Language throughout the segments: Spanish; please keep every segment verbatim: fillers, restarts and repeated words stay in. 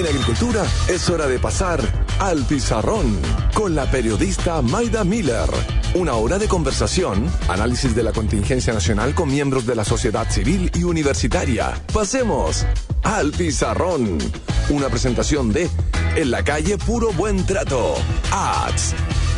En agricultura es hora de pasar al pizarrón con la periodista Maida Miller. Una hora de conversación, análisis de la contingencia nacional con miembros de la sociedad civil y universitaria. Pasemos al pizarrón. Una presentación de En la calle Puro Buen Trato. Ads.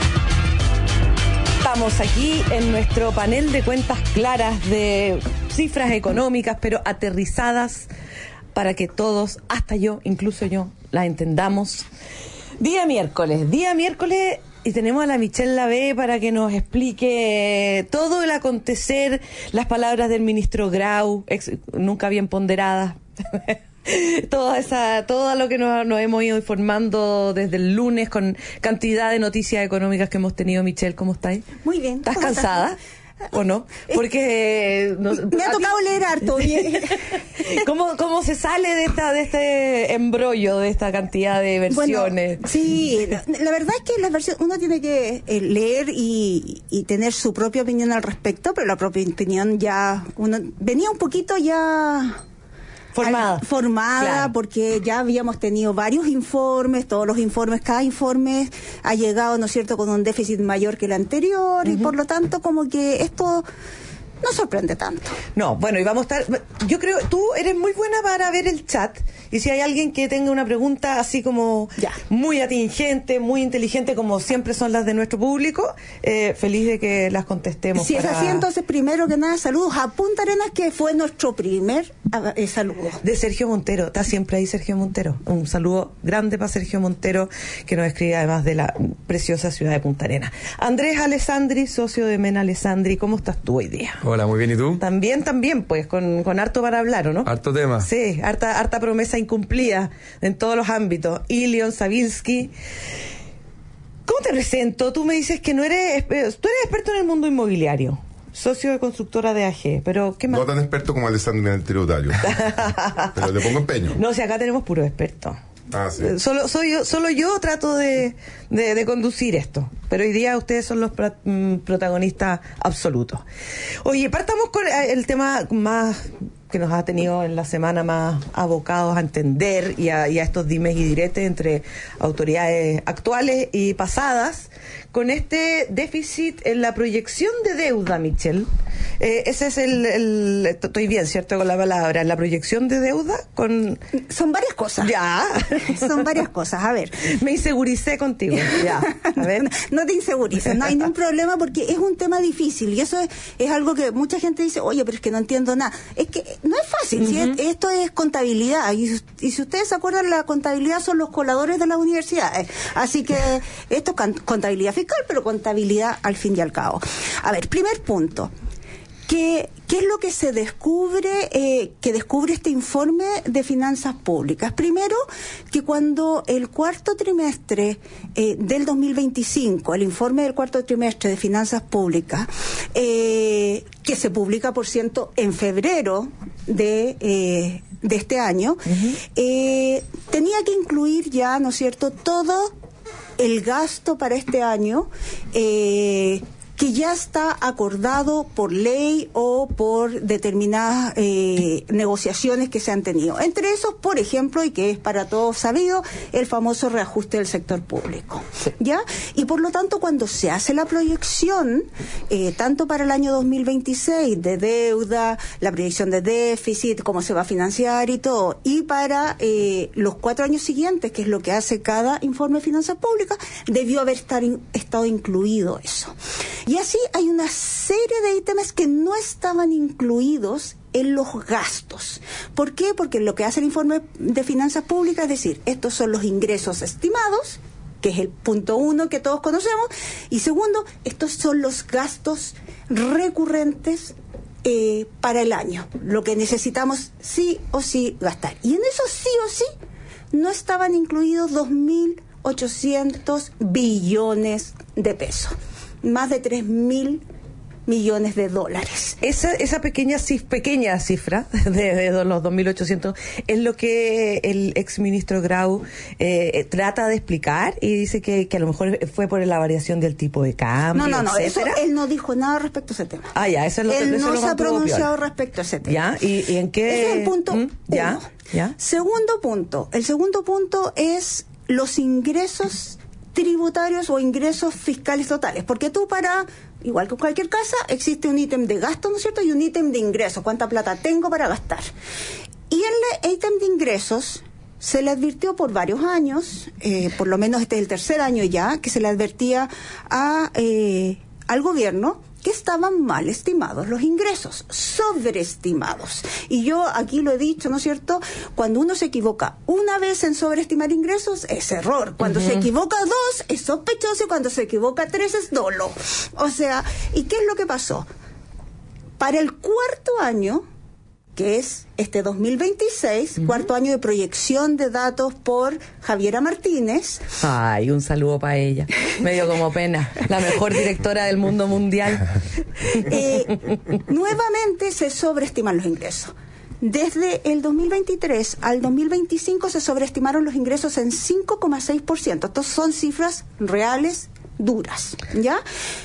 Estamos aquí en nuestro panel de cuentas claras de cifras económicas, pero aterrizadas para que todos, hasta yo, incluso yo, la entendamos. Día miércoles, día miércoles, y tenemos a la Michelle Lavé para que nos explique todo el acontecer, las palabras del ministro Grau, ex, nunca bien ponderadas. Toda esa, todo lo que nos, nos hemos ido informando desde el lunes con cantidad de noticias económicas que hemos tenido. Michelle, ¿cómo estáis? Muy bien. ¿Estás cansada? ¿Estás? ¿O no? Porque eh, no, me ha tocado ti... leer harto. ¿Cómo, ¿Cómo se sale de esta de este embrollo, de esta cantidad de versiones? Bueno, sí, la, la verdad es que las versiones, uno tiene que eh, leer y, y tener su propia opinión al respecto, pero la propia opinión ya uno venía un poquito ya formada, al, formada claro. Porque ya habíamos tenido varios informes, todos los informes, cada informe ha llegado, ¿no es cierto?, con un déficit mayor que el anterior, uh-huh. Y por lo tanto como que esto no sorprende tanto. No, bueno, y vamos a estar, yo creo, tú eres muy buena para ver el chat, y si hay alguien que tenga una pregunta así como ya. muy atingente, muy inteligente, como siempre son las de nuestro público, eh, feliz de que las contestemos. Si para... es así, entonces, primero que nada, saludos a Punta Arenas, que fue nuestro primer eh, saludo. De Sergio Montero, está siempre ahí Sergio Montero. Un saludo grande para Sergio Montero, que nos escribe además de la preciosa ciudad de Punta Arenas. Andrés Alessandri, socio de Mena Alessandri, ¿cómo estás tú hoy día? Hola, muy bien, ¿y tú? También, también, pues, con, con harto para hablar, ¿o no? Harto tema. Sí, harta, harta promesa incumplida en todos los ámbitos. Ilion Sabilski, ¿cómo te presento? Tú me dices que no eres, tú eres experto en el mundo inmobiliario, socio de constructora de A G, pero ¿qué más? No tan experto como Alessandro en el tributario, pero le pongo empeño. No, si acá tenemos puros expertos. Ah, sí. Solo, soy yo, solo yo trato de, de, de conducir esto, pero hoy día ustedes son los pra, mm, protagonistas absolutos. Oye, partamos con el tema más que nos ha tenido en la semana más abocados a entender y a, y a estos dimes y diretes entre autoridades actuales y pasadas, con este déficit en la proyección de deuda, Michelle. Eh, ese es el, el... Estoy bien, ¿cierto?, con la palabra. La proyección de deuda con... Son varias cosas. Ya. Son varias cosas. A ver. Me inseguricé contigo. Ya. A ver. No, no te insegurices. No hay ningún problema porque es un tema difícil. Y eso es, es algo que mucha gente dice, oye, pero es que no entiendo nada. Es que no es fácil. Uh-huh. ¿Sí? Esto es contabilidad. Y, y si ustedes se acuerdan, la contabilidad son los coladores de las universidades. Así que esto es contabilidad fiscal, pero contabilidad al fin y al cabo. A ver, primer punto. ¿Qué, ¿Qué es lo que se descubre, eh, que descubre este informe de finanzas públicas? Primero, que cuando el cuarto trimestre eh, del dos mil veinticinco, el informe del cuarto trimestre de finanzas públicas, eh, que se publica, por cierto, en febrero de, eh, de este año, uh-huh. eh, tenía que incluir ya, ¿no es cierto?, todo el gasto para este año, eh, que ya está acordado por ley o por determinadas eh, negociaciones que se han tenido. Entre esos, por ejemplo, y que es para todos sabido, el famoso reajuste del sector público. ¿Ya? Y por lo tanto, cuando se hace la proyección, eh, tanto para el año dos mil veintiséis, de deuda, la proyección de déficit, cómo se va a financiar y todo, y para eh, los cuatro años siguientes, que es lo que hace cada informe de finanzas públicas, debió haber estar in, estado incluido eso. Y así hay una serie de ítems que no estaban incluidos en los gastos. ¿Por qué? Porque lo que hace el informe de finanzas públicas es decir, estos son los ingresos estimados, que es el punto uno que todos conocemos, y segundo, estos son los gastos recurrentes eh, para el año, lo que necesitamos sí o sí gastar. Y en eso sí o sí no estaban incluidos dos mil ochocientos billones de pesos. Más de tres mil millones de dólares. Esa, esa pequeña, cif- pequeña cifra de, de los dos mil ochocientos es lo que el exministro Grau eh, trata de explicar y dice que, que a lo mejor fue por la variación del tipo de cambio, No, no, no, eso, etcétera. él no dijo nada respecto a ese tema. Ah, ya, eso es lo que Él eso no lo se ha mantuvo pronunciado piola. respecto a ese tema. ¿Ya? ¿Y, y en qué? Ese es el punto ¿Mm? ¿Ya? uno. ¿Ya? Segundo punto. El segundo punto es los ingresos tributarios o ingresos fiscales totales. Porque tú para, igual que en cualquier casa, existe un ítem de gasto, ¿no es cierto? Y un ítem de ingresos. ¿Cuánta plata tengo para gastar? Y el ítem de ingresos se le advirtió por varios años, eh, por lo menos este es el tercer año ya, que se le advertía a, eh, al gobierno que estaban mal estimados los ingresos, sobreestimados. Y yo aquí lo he dicho, ¿no es cierto? Cuando uno se equivoca una vez en sobreestimar ingresos, es error. Cuando uh-huh. se equivoca dos, es sospechoso. Y cuando se equivoca tres, es dolo. O sea, ¿y qué es lo que pasó? Para el cuarto año, que es este dos mil veintiséis, uh-huh. cuarto año de proyección de datos por Javiera Martínez. Ay, un saludo para ella. Me dio como pena. La mejor directora del mundo mundial. Eh, nuevamente se sobreestiman los ingresos. Desde el dos mil veintitrés al dos mil veinticinco se sobreestimaron los ingresos en cinco coma seis por ciento. Estas son cifras reales, duras, ¿ya?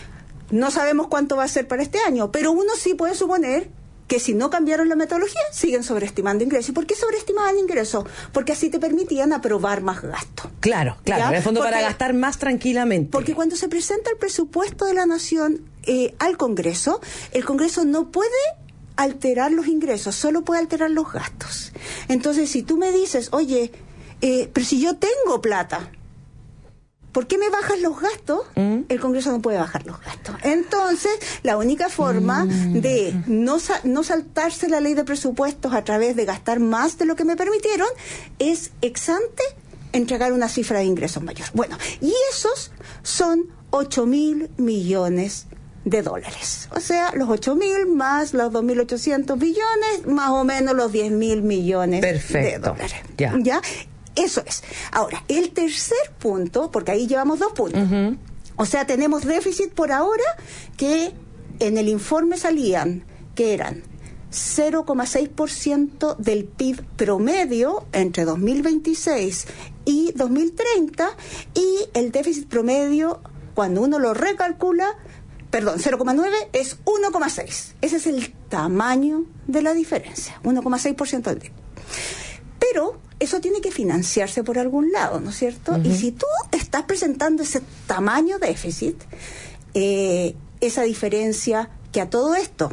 No sabemos cuánto va a ser para este año, pero uno sí puede suponer que si no cambiaron la metodología, siguen sobreestimando ingresos. ¿Y por qué sobreestimaban ingresos? Porque así te permitían aprobar más gasto. Claro, claro, ¿ya? En el fondo porque, para gastar más tranquilamente. Porque cuando se presenta el presupuesto de la Nación eh, al Congreso, el Congreso no puede alterar los ingresos, solo puede alterar los gastos. Entonces, si tú me dices, oye, eh, pero si yo tengo plata, ¿por qué me bajas los gastos? ¿Mm? El Congreso no puede bajar los gastos. Entonces, la única forma mm. de no, sa- no saltarse la ley de presupuestos a través de gastar más de lo que me permitieron es ex ante entregar una cifra de ingresos mayor. Bueno, y esos son ocho mil millones de dólares. O sea, los ocho mil más los dos mil ochocientos billones, más o menos los diez mil millones Perfecto. de dólares. Ya. ¿Ya? Eso es. Ahora, el tercer punto, porque ahí llevamos dos puntos. Uh-huh. O sea, tenemos déficit por ahora que en el informe salían que eran cero coma seis por ciento del P I B promedio entre dos mil veintiséis y dos mil treinta y el déficit promedio, cuando uno lo recalcula, perdón, cero coma nueve es uno coma seis. Ese es el tamaño de la diferencia, uno coma seis por ciento del P I B. Pero eso tiene que financiarse por algún lado, ¿no es cierto? Uh-huh. Y si tú estás presentando ese tamaño déficit, eh, esa diferencia que a todo esto,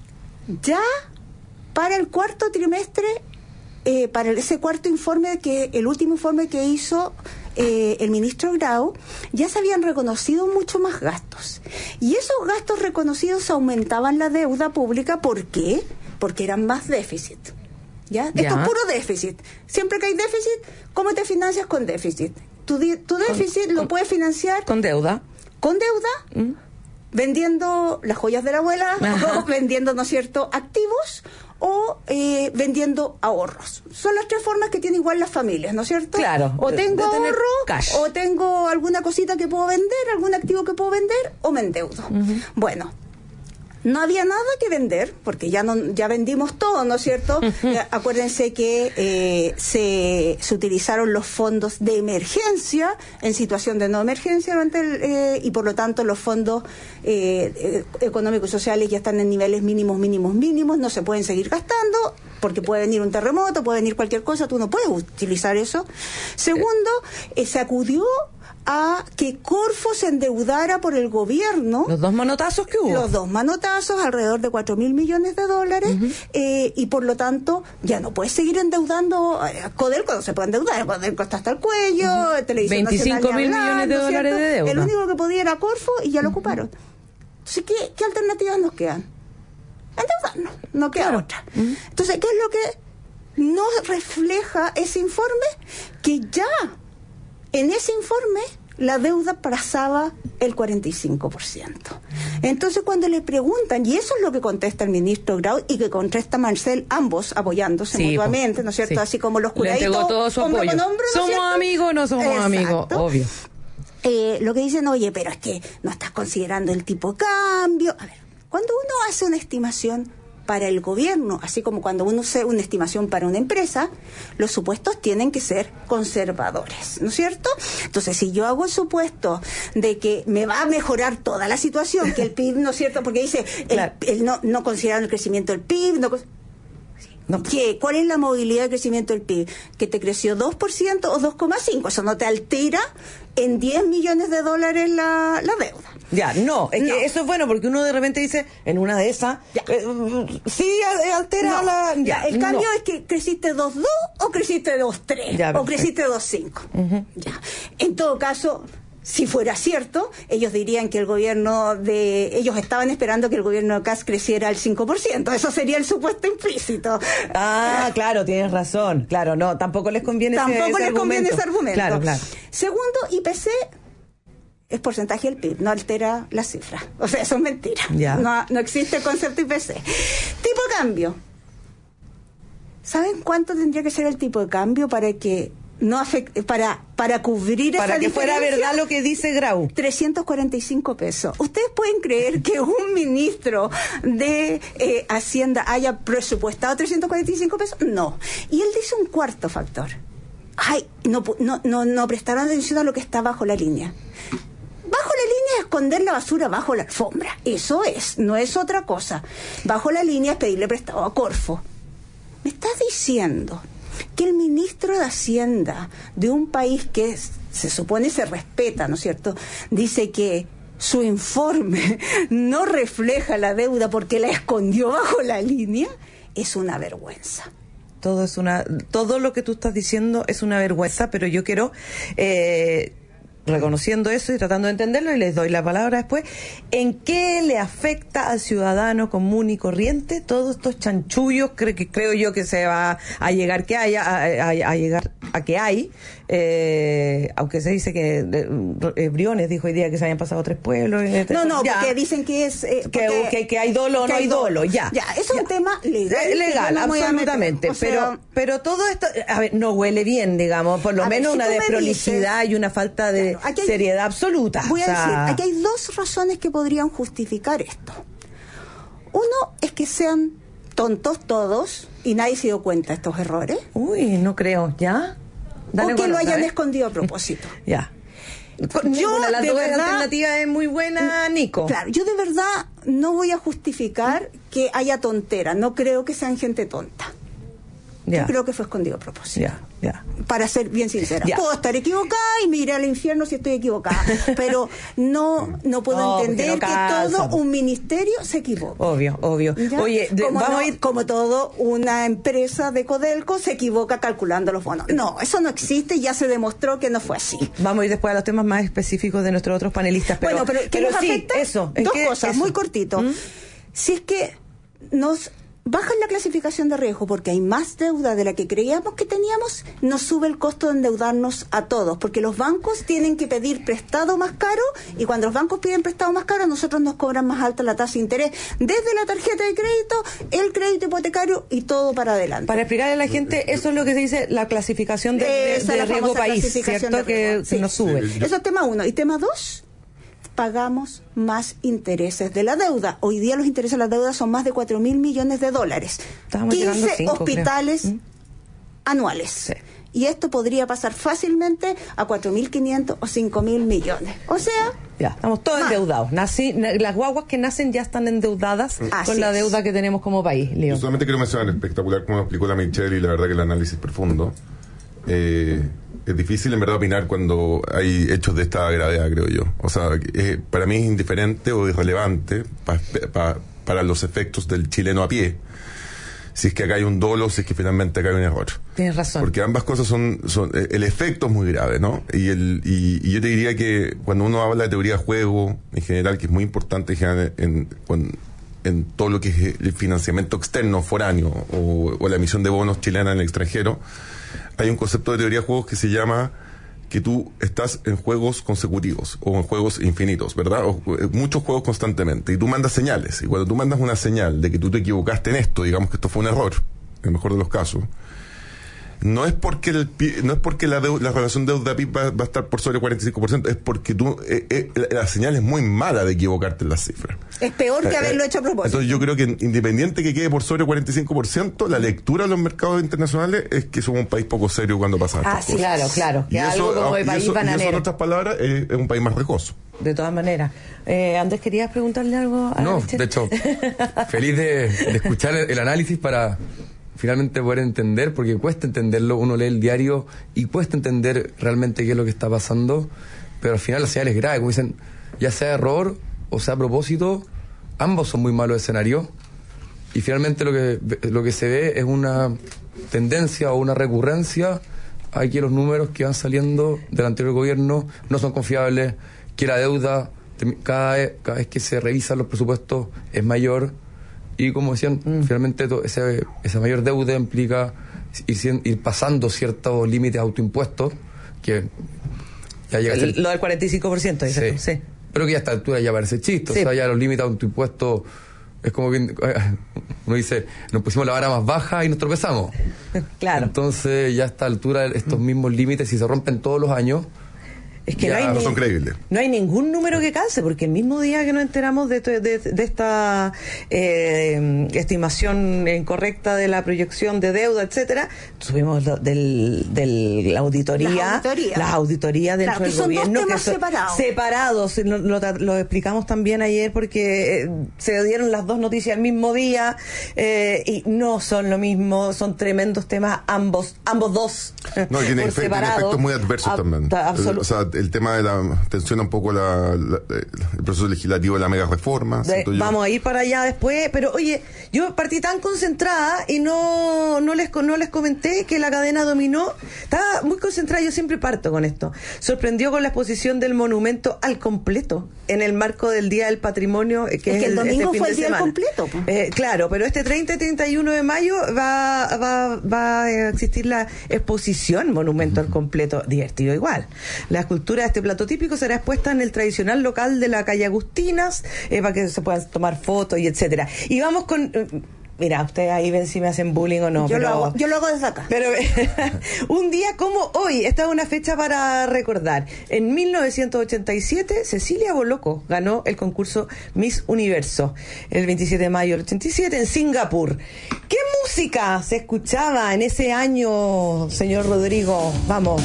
ya para el cuarto trimestre, eh, para ese cuarto informe, que el último informe que hizo eh, el ministro Grau, ya se habían reconocido mucho más gastos. Y esos gastos reconocidos aumentaban la deuda pública. ¿Por qué? Porque eran más déficit. ¿Ya? Ya. Esto es puro déficit. Siempre que hay déficit, ¿cómo te financias con déficit? Tu, di- tu déficit con, lo con, puedes financiar con deuda. Con deuda, ¿Mm? vendiendo las joyas de la abuela, o vendiendo, ¿no es cierto?, activos, o eh, vendiendo ahorros. Son las tres formas que tienen igual las familias, ¿no es cierto? Claro. O tengo ahorro, cash. o tengo alguna cosita que puedo vender, algún activo que puedo vender, o me endeudo. Uh-huh. Bueno, no había nada que vender, porque ya no ya vendimos todo, ¿no es cierto? Uh-huh. Eh, acuérdense que eh, se, se utilizaron los fondos de emergencia en situación de no emergencia, durante el, eh, y por lo tanto los fondos eh, eh, económicos y sociales ya están en niveles mínimos, mínimos, mínimos, no se pueden seguir gastando, porque puede venir un terremoto, puede venir cualquier cosa, tú no puedes utilizar eso. Segundo, eh, se acudió a que Corfo se endeudara por el gobierno. Los dos manotazos que hubo. Los dos manotazos, alrededor de cuatro mil millones de dólares, uh-huh. eh, y por lo tanto ya no puedes seguir endeudando. eh, Codelco no se puede endeudar, Codelco está hasta el cuello, uh-huh. Televisión veinticinco mil millones de dólares de deuda. El único que podía era Corfo y ya lo uh-huh. ocuparon. Entonces, ¿qué, qué alternativas nos quedan? Endeudarnos, no queda claro. otra. Uh-huh. Entonces, ¿qué es lo que no refleja ese informe? Que ya en ese informe la deuda pasaba el cuarenta y cinco por ciento. Entonces, cuando le preguntan, y eso es lo que contesta el ministro Grau y que contesta Marcel, ambos apoyándose sí, mutuamente, pues, ¿no es cierto? Sí. Así como los curaditos. Le entregó todo su apoyo. Hombre, ¿no es somos cierto? amigos, no somos Exacto. amigos, obvio. Eh, lo que dicen, oye, pero es que no estás considerando el tipo de cambio. A ver, Cuando uno hace una estimación para el gobierno, así como cuando uno hace una estimación para una empresa, los supuestos tienen que ser conservadores, ¿no es cierto? Entonces, si yo hago el supuesto de que me va a mejorar toda la situación, que el P I B, ¿no es cierto? Porque dice, el, claro. el no, no consideran el crecimiento del P I B, no No, ¿qué? ¿Cuál es la movilidad de crecimiento del P I B? ¿Que te creció dos por ciento o dos coma cinco por ciento? Eso no te altera en diez millones de dólares la, la deuda. Ya, no, es no. que eso es bueno porque uno de repente dice, en una de esas, eh, sí altera no. la... Ya, Ya, el cambio no. es que creciste dos coma dos o creciste dos coma tres Ya, o creciste dos coma cinco. Uh-huh. Ya. En todo caso... Si fuera cierto, ellos dirían que el gobierno de... Ellos estaban esperando que el gobierno de Kast creciera al cinco por ciento. Eso sería el supuesto implícito. Ah, claro, tienes razón. Claro, no, tampoco les conviene tampoco ese, ese les argumento. conviene ese argumento. Claro, claro. Segundo, I P C es porcentaje del P I B, no altera la cifra. O sea, eso es mentira. Ya. No, no existe el concepto I P C. Tipo de cambio. ¿Saben cuánto tendría que ser el tipo de cambio para que... no afecte, para para cubrir para esa que diferencia? Fuera verdad lo que dice Grau. trescientos cuarenta y cinco pesos. ¿Ustedes pueden creer que un ministro de eh, Hacienda haya presupuestado trescientos cuarenta y cinco pesos? No. Y él dice un cuarto factor. Ay, no no no no prestaron atención a lo que está bajo la línea. Bajo la línea es esconder la basura bajo la alfombra. Eso es, no es otra cosa. Bajo la línea es pedirle prestado a Corfo. ¿Me estás diciendo que el ministro de Hacienda de un país que se supone se respeta, ¿no es cierto?, dice que su informe no refleja la deuda porque la escondió bajo la línea? Es una vergüenza. Todo es una, todo lo que tú estás diciendo es una vergüenza, pero yo quiero, eh, reconociendo eso y tratando de entenderlo, y les doy la palabra después, ¿en qué le afecta al ciudadano común y corriente todos estos chanchullos creo que creo yo que se va a llegar que haya a, a, a llegar a que hay eh, aunque se dice que eh, Briones dijo hoy día que se habían pasado tres pueblos eh, no no ya. porque dicen que es eh, que, que, que hay dolo o no hay dolo, dolo ya ya eso es un tema legal eh, legal absolutamente o sea, pero pero todo esto a ver no huele bien, digamos, por lo menos ver, si una desprolijidad dices, y una falta de claro, hay, seriedad absoluta. Voy o sea, a decir, aquí hay dos razones que podrían justificar esto. Uno es que sean tontos todos y nadie se dio cuenta de estos errores. Uy, no creo, ¿ya? Dale o que lo hayan ¿sabes? escondido a propósito. Ya. Yo, la de dos verdad, alternativa es muy buena, Nico. Claro, yo de verdad no voy a justificar que haya tontera. No creo que sean gente tonta. Ya. Yo creo que fue escondido a propósito. Ya, ya. Para ser bien sincera. Ya. Puedo estar equivocada y me iré al infierno si estoy equivocada. Pero no no puedo no, entender no que todo un ministerio se equivoque. Obvio, obvio. ¿Ya? Oye, de, como, vamos no, a ir... como todo una empresa de Codelco se equivoca calculando los bonos. No, eso no existe y ya se demostró que no fue así. Vamos a ir después a los temas más específicos de nuestros otros panelistas. Pero, bueno, pero, ¿qué pero nos sí, afecta? eso. Dos qué, cosas, eso? muy cortito. ¿Mm? Si es que nos bajan la clasificación de riesgo porque hay más deuda de la que creíamos que teníamos, nos sube el costo de endeudarnos a todos, porque los bancos tienen que pedir prestado más caro y cuando los bancos piden prestado más caro, a nosotros nos cobran más alta la tasa de interés, desde la tarjeta de crédito, el crédito hipotecario y todo para adelante. Para explicarle a la gente, eso es lo que se dice la clasificación de, de, de, de riesgo país, ¿cierto? Que sí. nos sube. Sí. Eso es tema uno. Y tema dos, pagamos más intereses de la deuda. Hoy día los intereses de la deuda son más de cuatro mil millones de dólares. Estábamos quince cinco, hospitales ¿Mm? anuales. Sí. Y esto podría pasar fácilmente a cuatro mil quinientos o cinco mil millones. O sea... Ya, estamos todos más. endeudados. Nací, las guaguas que nacen ya están endeudadas Así con la deuda es. que tenemos como país, Leo. Yo solamente quiero mencionar espectacular como lo explicó la Michelle y la verdad que el análisis profundo. Eh... Es difícil en verdad opinar cuando hay hechos de esta gravedad, creo yo. O sea, eh, para mí es indiferente o irrelevante pa, pa, para los efectos del chileno a pie. Si es que acá hay un dolo, si es que finalmente acá hay un error. Tienes razón. Porque ambas cosas son, son eh, el efecto es muy grave, ¿no? Y, el, y, y yo te diría que cuando uno habla de teoría de juego, en general, que es muy importante en, general, en, en, en todo lo que es el financiamiento externo, foráneo, o, o la emisión de bonos chilena en el extranjero, hay un concepto de teoría de juegos que se llama que tú estás en juegos consecutivos o en juegos infinitos, ¿verdad? O, muchos juegos constantemente. Y tú mandas señales. Y cuando tú mandas una señal de que tú te equivocaste en esto, digamos que esto fue un error, en el mejor de los casos, no es porque el, no es porque la, deuda, la relación deuda-P I B va, va a estar por sobre el cuarenta y cinco por ciento, es porque tú eh, eh, la, la señal es muy mala de equivocarte en las cifras. Es peor que haberlo hecho a propósito. Entonces yo creo que independiente que quede por sobre el cuarenta y cinco por ciento, la lectura de los mercados internacionales es que somos un país poco serio cuando pasa estas ah, cosas. Sí, claro, claro. Y algo eso, como de y país eso, y bananero. eso, en otras palabras, es, es un país más riesgoso. De todas maneras. Eh, Andrés, ¿querías preguntarle algo a No, Michelle? de hecho, feliz de, de escuchar el, el análisis para finalmente poder entender, porque cuesta entenderlo, uno lee el diario y cuesta entender realmente qué es lo que está pasando, pero al final la señal es grave, como dicen, ya sea error o sea a propósito, ambos son muy malos escenarios, y finalmente lo que, lo que se ve es una tendencia o una recurrencia a que los números que van saliendo del anterior gobierno no son confiables, que la deuda cada vez, cada vez que se revisan los presupuestos es mayor, y como decían, mm. finalmente to, ese, esa mayor deuda implica ir, ir pasando ciertos límites autoimpuestos, que ya llega El, a ser, lo del cuarenta y cinco por ciento, dice, sí, sí. Pero que ya a esta altura ya parece chiste, sí. O sea, ya los límites autoimpuestos es como que uno dice, nos pusimos la vara más baja y nos tropezamos. Claro. Entonces ya a esta altura estos mismos límites, si se rompen todos los años, es que ya, no, hay no ni, son creíbles. No hay ningún número que calce, porque el mismo día que nos enteramos de, de, de esta eh, estimación incorrecta de la proyección de deuda, etcétera, tuvimos lo, del, del la auditoría, las auditorías, las auditorías dentro claro, que del son gobierno, dos temas que son separados. separados. Lo, lo, lo explicamos también ayer porque eh, se dieron las dos noticias al mismo día eh, y no son lo mismo, son tremendos temas ambos, ambos dos. No, y tiene, efect, tiene efectos muy adversos a, también. Absolut- o sea, el tema de la tensiona un poco la, la, el proceso legislativo de la mega reforma. De, vamos a ir para allá después, pero oye, yo partí tan concentrada y no no les no les comenté que la cadena dominó. Estaba muy concentrada, yo siempre parto con esto. Sorprendió con la exposición del monumento al completo en el marco del Día del Patrimonio, que es, es que el domingo este fin fue de el día semana. del completo. Pues. Eh, claro, pero este treinta y treinta y uno de mayo va, va, va a existir la exposición Monumento uh-huh. al Completo, divertido igual. La escultura de este plato típico será expuesta en el tradicional local de la calle Agustinas, eh, para que se puedan tomar fotos y etcétera. Y vamos con... Eh, mira, ustedes ahí ven si me hacen bullying o no. Yo, pero, lo, hago, yo lo hago desde acá. Pero un día como hoy, esta es una fecha para recordar. En mil novecientos ochenta y siete, Cecilia Boloco ganó el concurso Miss Universo. El veintisiete de mayo del ochenta y siete en Singapur. ¿Qué música se escuchaba en ese año, señor Rodrigo? Vamos.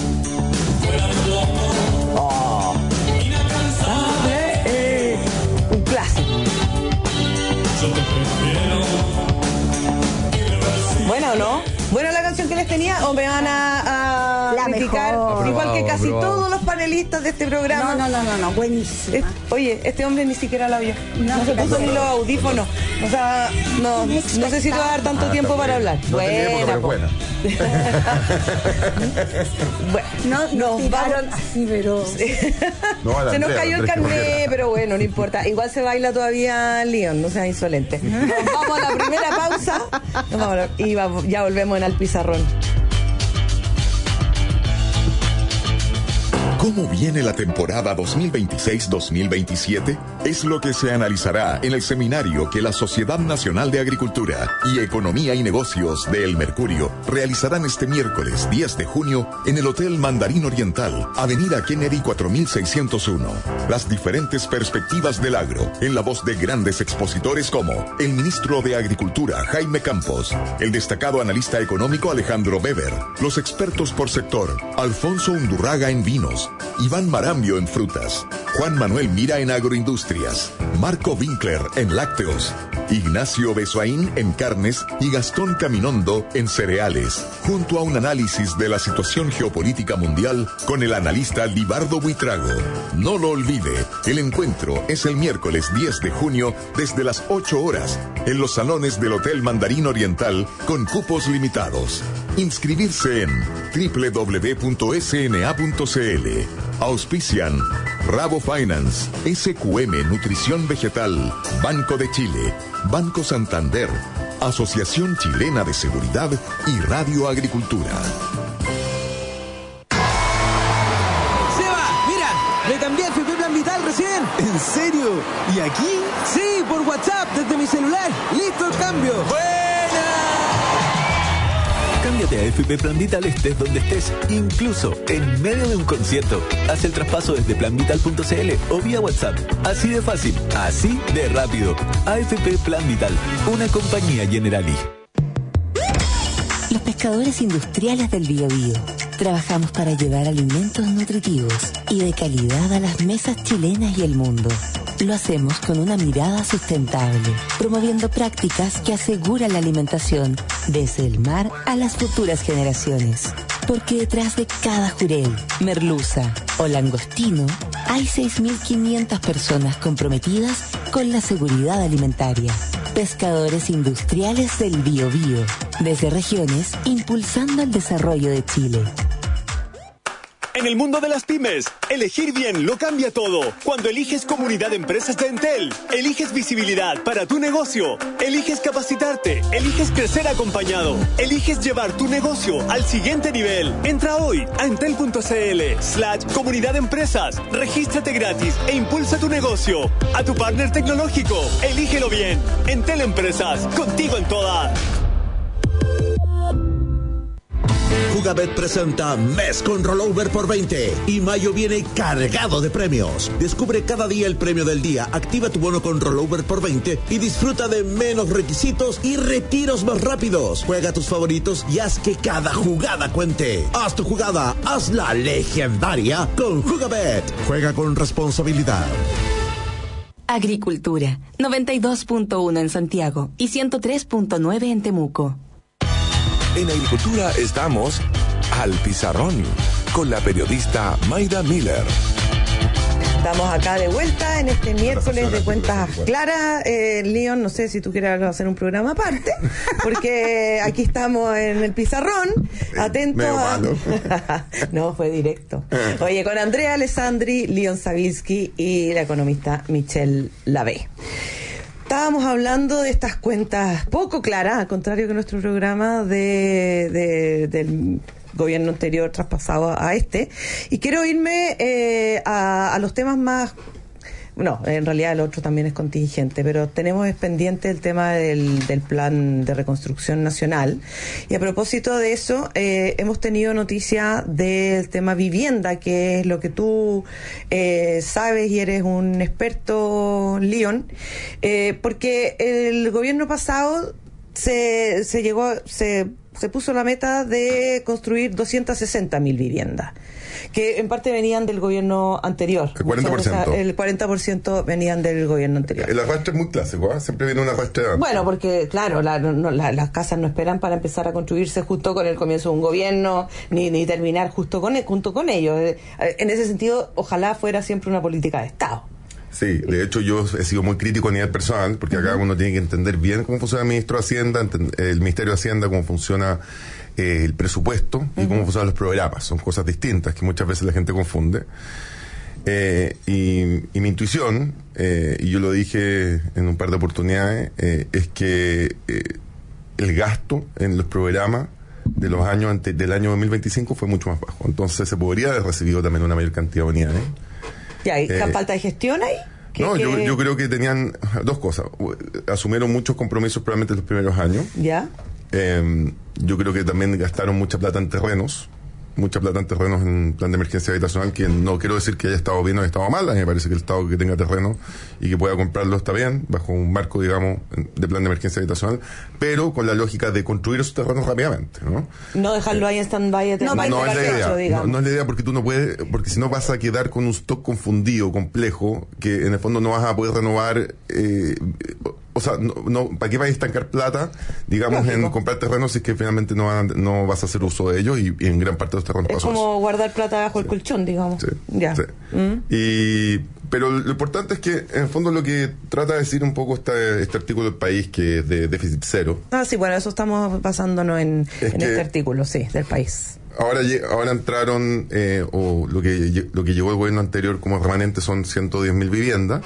Oh. Ah, eh, eh, un clásico. Bueno, ¿no? Bueno, la canción que les tenía, o me van a, a la criticar, mejor. igual que casi Bravo. todos los panelistas de este programa. No, no, no, no, no, buenísima. Es, oye, este hombre ni siquiera la vio. No, No, se puso no. ni los audífonos. O sea, no, no sé si te va a dar tanto Ah, tiempo está para bien. hablar. No tenía época, pero po. buena. Bueno, No, nos nos tiraron vamos. así, pero... No, a la Se nos Andrea, cayó el Andrea, que carnet, volviera. pero bueno, no importa. Igual se baila todavía León, no seas insolente. Nos vamos a la primera pausa nos vamos a la- y vamos, ya volvemos en Al Pizarrón. ¿Cómo viene la temporada dos mil veintiséis dos mil veintisiete? Es lo que se analizará en el seminario que la Sociedad Nacional de Agricultura y Economía y Negocios de El Mercurio realizarán este miércoles diez de junio en el Hotel Mandarín Oriental, Avenida Kennedy cuatro mil seiscientos uno. Las diferentes perspectivas del agro, en la voz de grandes expositores como el ministro de Agricultura, Jaime Campos, el destacado analista económico Alejandro Weber, los expertos por sector, Alfonso Undurraga en vinos, Iván Marambio en frutas, Juan Manuel Mira en agroindustrias, Marco Winkler en lácteos, Ignacio Besoaín en carnes y Gastón Caminondo en cereales, junto a un análisis de la situación geopolítica mundial con el analista Libardo Buitrago. No lo olvide, el encuentro es el miércoles diez de junio desde las ocho horas en los salones del Hotel Mandarín Oriental con cupos limitados. Inscribirse en doble u doble u doble u punto s n a punto c l. Auspician Rabo Finance, S Q M Nutrición Vegetal, Banco de Chile, Banco Santander, Asociación Chilena de Seguridad y Radio Agricultura. Seba, mira, me cambié a F P Plan Vital recién. ¿En serio? ¿Y aquí? Sí, por WhatsApp, desde mi celular. Listo el cambio. ¡Buena! Cámbiate a F P Plan Vital estés donde estés, incluso en medio de un concierto. Haz el traspaso desde plan vital punto c l o vía WhatsApp. Así de fácil, así de rápido. A F P Plan Vital, una compañía Generali. Los pescadores industriales del Biobío trabajamos para llevar alimentos nutritivos y de calidad a las mesas chilenas y el mundo. Lo hacemos con una mirada sustentable, promoviendo prácticas que aseguran la alimentación desde el mar a las futuras generaciones. Porque detrás de cada jurel, merluza o langostino hay seis mil quinientas personas comprometidas con la seguridad alimentaria. Pescadores industriales del Biobío, desde regiones impulsando el desarrollo de Chile. En el mundo de las pymes, elegir bien lo cambia todo. Cuando eliges Comunidad de Empresas de Entel, eliges visibilidad para tu negocio, eliges capacitarte, eliges crecer acompañado, eliges llevar tu negocio al siguiente nivel. Entra hoy a entel.cl slash Comunidad de Empresas, regístrate gratis e impulsa tu negocio. A tu partner tecnológico, elígelo bien. Entel Empresas, contigo en todas. Jugabet presenta Mes con Rollover por veinte y mayo viene cargado de premios. Descubre cada día el premio del día, activa tu bono con Rollover por veinte y disfruta de menos requisitos y retiros más rápidos. Juega tus favoritos y haz que cada jugada cuente. Haz tu jugada, hazla legendaria con Jugabet. Juega con responsabilidad. Agricultura, noventa y dos punto uno en Santiago y ciento tres punto nueve en Temuco. En Agricultura estamos al Pizarrón con la periodista Mayda Miller. Estamos acá de vuelta en este miércoles de Cuentas Claras. Eh, Leon, no sé si tú quieres hacer un programa aparte, porque aquí estamos en el Pizarrón, atentos a... No, fue directo. Oye, con Andrea Alessandri, Leon Savilski y la economista Michelle Lavé. Estábamos hablando de estas cuentas poco claras, al contrario que nuestro programa de, de, del gobierno anterior traspasado a este. Y quiero irme eh, a, a los temas más... No, en realidad el otro también es contingente, pero tenemos pendiente el tema del, del plan de reconstrucción nacional. Y a propósito de eso, eh, hemos tenido noticia del tema vivienda, que es lo que tú eh, sabes y eres un experto, Leon, eh, porque el gobierno pasado se, se llegó, se, se puso la meta de construir doscientas sesenta mil viviendas, que en parte venían del gobierno anterior. El cuarenta por ciento. O sea, el cuarenta por ciento venían del gobierno anterior. El arrastre es muy clásico, ¿eh? Siempre viene un arrastre antes. Bueno, porque, claro, la, no, la, las casas no esperan para empezar a construirse justo con el comienzo de un gobierno, ni, ni terminar justo con, junto con ellos. En ese sentido, ojalá fuera siempre una política de Estado. Sí, de hecho yo he sido muy crítico a nivel personal, porque acá uno tiene que entender bien cómo funciona el ministro de Hacienda, el Ministerio de Hacienda, cómo funciona eh, el presupuesto y uh-huh. cómo funcionan los programas. Son cosas distintas que muchas veces la gente confunde. Eh, y, y mi intuición, eh, y yo lo dije en un par de oportunidades, eh, es que eh, el gasto en los programas de los años antes del año dos mil veinticinco fue mucho más bajo. Entonces se podría haber recibido también una mayor cantidad de unidades. ¿Y hay Eh, falta de gestión ahí? No, que... yo, yo creo que tenían dos cosas. Asumieron muchos compromisos probablemente en los primeros años. ¿Ya? Eh, yo creo que también gastaron mucha plata en terrenos. Mucha plata en terrenos en plan de emergencia habitacional, que no quiero decir que haya estado bien o haya estado mal. A mí me parece que el Estado que tenga terreno y que pueda comprarlo está bien, bajo un marco, digamos, de plan de emergencia habitacional, pero con la lógica de construir esos terrenos rápidamente, ¿no? No dejarlo ahí en stand-by. No, no, no es la idea. Hecho, no, no es la idea, porque tú no puedes, porque si no vas a quedar con un stock confundido, complejo, que en el fondo no vas a poder renovar. Eh, o sea, no, no, ¿para qué vas a estancar plata, digamos, Lógico. en comprar terrenos si es que finalmente no, van, no vas a hacer uso de ellos? Y, y en gran parte de los terrenos es pasó como eso. guardar plata bajo sí. el colchón, digamos. Sí, ya. Sí. ¿Mm? Y, pero lo importante es que, en el fondo, lo que trata de decir un poco este, este artículo del País, que es de déficit cero. Ah, sí, bueno, eso estamos basándonos en, en este artículo, sí, del País. Ahora, ahora entraron, eh, o lo que, lo que llegó el gobierno anterior como remanente son ciento diez mil viviendas.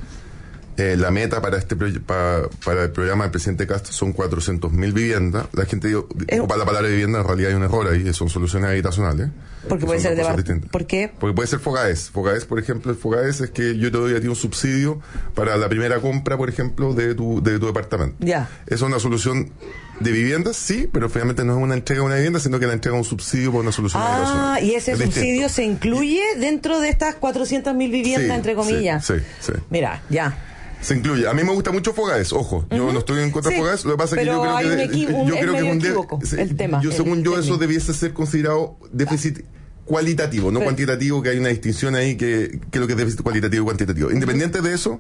Eh, la meta para este para, para el programa del presidente Castro son cuatrocientas mil viviendas. La gente dijo, eh, ocupa la palabra vivienda, en realidad hay un error ahí, son soluciones habitacionales. Porque puede ser de bar... ¿Por qué? Porque puede ser Fogaes. Fogaes, por ejemplo, el Fogaes es que yo te doy a ti un subsidio para la primera compra, por ejemplo, de tu, de tu departamento. Ya. Es una solución de viviendas, sí, pero finalmente no es una entrega de una vivienda, sino que la entrega de un subsidio por una solución ah, habitacional. Y ese es subsidio distinto. se incluye dentro de estas cuatrocientas mil viviendas, Sí, entre comillas. Sí, sí, sí. Mira, ya. Se incluye. A mí me gusta mucho Fogaes, ojo. Yo Ujú. no estoy en contra Sí, de Fogaes. Lo que pasa es que pero yo creo hay que, un de- equivo- yo es creo que medio un de- equívoco sí, el tema, yo el según yo eso técnico. debiese ser considerado déficit cualitativo, no Pero- cuantitativo, que hay una distinción ahí que, que lo que es déficit cualitativo y cuantitativo. Independiente de eso,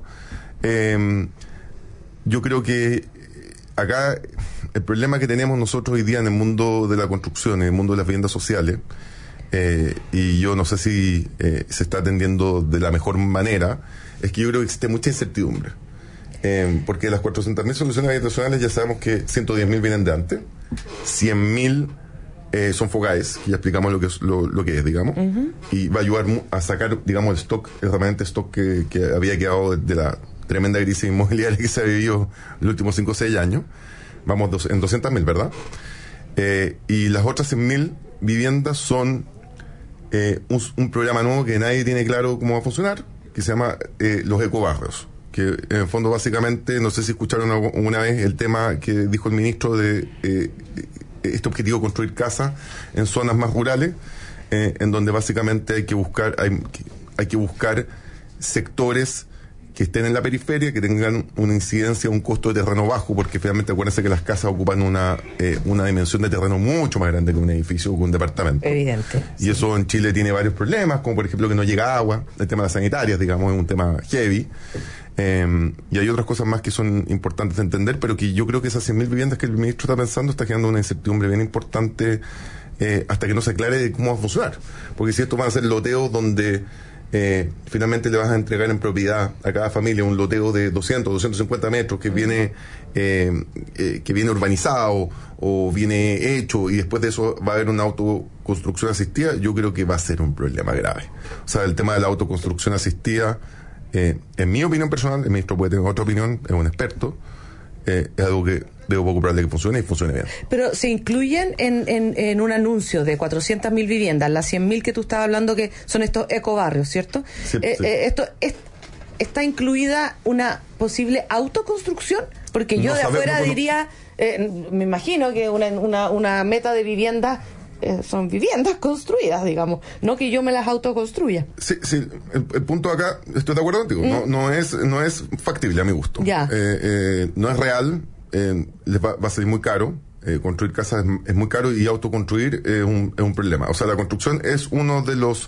eh, yo creo que acá el problema que tenemos nosotros hoy día en el mundo de la construcción, en el mundo de las viviendas sociales, eh, y yo no sé si eh, se está atendiendo de la mejor manera, es que yo creo que existe mucha incertidumbre. Eh, porque de las cuatrocientas mil soluciones habitacionales ya sabemos que ciento diez mil vienen de antes, cien mil eh, son Fogaes, que ya explicamos lo que es, lo, lo que es digamos, Ujú. y va a ayudar mu- a sacar, digamos, el stock, el remanente stock que, que había quedado de, de la tremenda crisis inmobiliaria que se ha vivido los últimos cinco o seis años. Vamos dos, en doscientas mil, ¿verdad? Eh, y las otras cien mil viviendas son eh, un, un programa nuevo que nadie tiene claro cómo va a funcionar, que se llama eh, los ecobarrios, que en el fondo básicamente, no sé si escucharon algo- una vez el tema que dijo el ministro de eh, este objetivo de construir casas en zonas más rurales, eh, en donde básicamente hay que buscar hay, hay que buscar sectores que estén en la periferia, que tengan una incidencia, un costo de terreno bajo, porque finalmente acuérdense que las casas ocupan una eh, una dimensión de terreno mucho más grande que un edificio o que un departamento. Evidente. Y eso en Chile tiene varios problemas, como por ejemplo que no llega agua, el tema de las sanitarias, digamos, es un tema heavy. Eh, y hay otras cosas más que son importantes de entender, pero que yo creo que esas cien mil viviendas que el ministro está pensando está generando una incertidumbre bien importante eh, hasta que no se aclare de cómo va a funcionar. Porque si esto van a ser loteos donde eh, finalmente le vas a entregar en propiedad a cada familia un loteo de doscientos, doscientos cincuenta metros que viene eh, eh, que viene urbanizado o viene hecho y después de eso va a haber una autoconstrucción asistida, yo creo que va a ser un problema grave. O sea, el tema de la autoconstrucción asistida, eh, en mi opinión personal, el ministro puede tener otra opinión, es un experto, eh, es algo que veo poco probable que funcione y funcione bien. Pero se incluyen en, en, en un anuncio de cuatrocientas mil viviendas, las cien mil que tú estabas hablando, que son estos ecobarrios, ¿cierto? Sí, Eh, sí. eh, esto es, ¿Está incluida una posible autoconstrucción? Porque yo No de sabemos, afuera bueno. diría, eh, me imagino que una, una, una meta de viviendas eh, son viviendas construidas, digamos, no que yo me las autoconstruya. Sí, sí, el, el punto acá, estoy de acuerdo contigo, no, no es no es factible a mi gusto. Ya. Eh, eh, no es real, eh, les va, va a salir muy caro, eh, construir casas es, es muy caro y autoconstruir es un, es un problema. O sea, la construcción es uno de los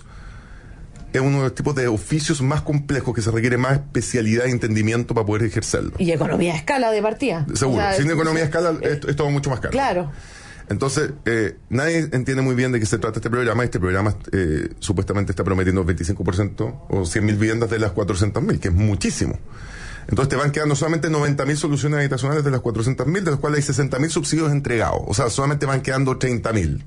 es uno de los tipos de oficios más complejos que se requiere más especialidad y entendimiento para poder ejercerlo. Y economía de escala de partida. Seguro, O sea, sin es- economía de escala es, es todo mucho más caro. Claro. Entonces, eh, nadie entiende muy bien de qué se trata este programa. Este programa eh, supuestamente está prometiendo veinticinco por ciento o cien mil viviendas de las cuatrocientas mil, que es muchísimo. Entonces te van quedando solamente noventa mil soluciones habitacionales de las cuatrocientas mil, de las cuales hay sesenta mil subsidios entregados. O sea, solamente van quedando treinta mil.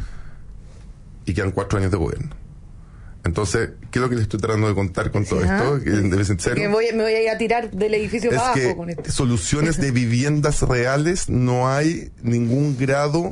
Y quedan cuatro años de gobierno. Entonces, ¿qué es lo que les estoy tratando de contar con todo Ajá. esto? Que debe ser serio. Que voy, me voy a ir a tirar del edificio Es para abajo que con esto. soluciones de viviendas reales no hay ningún grado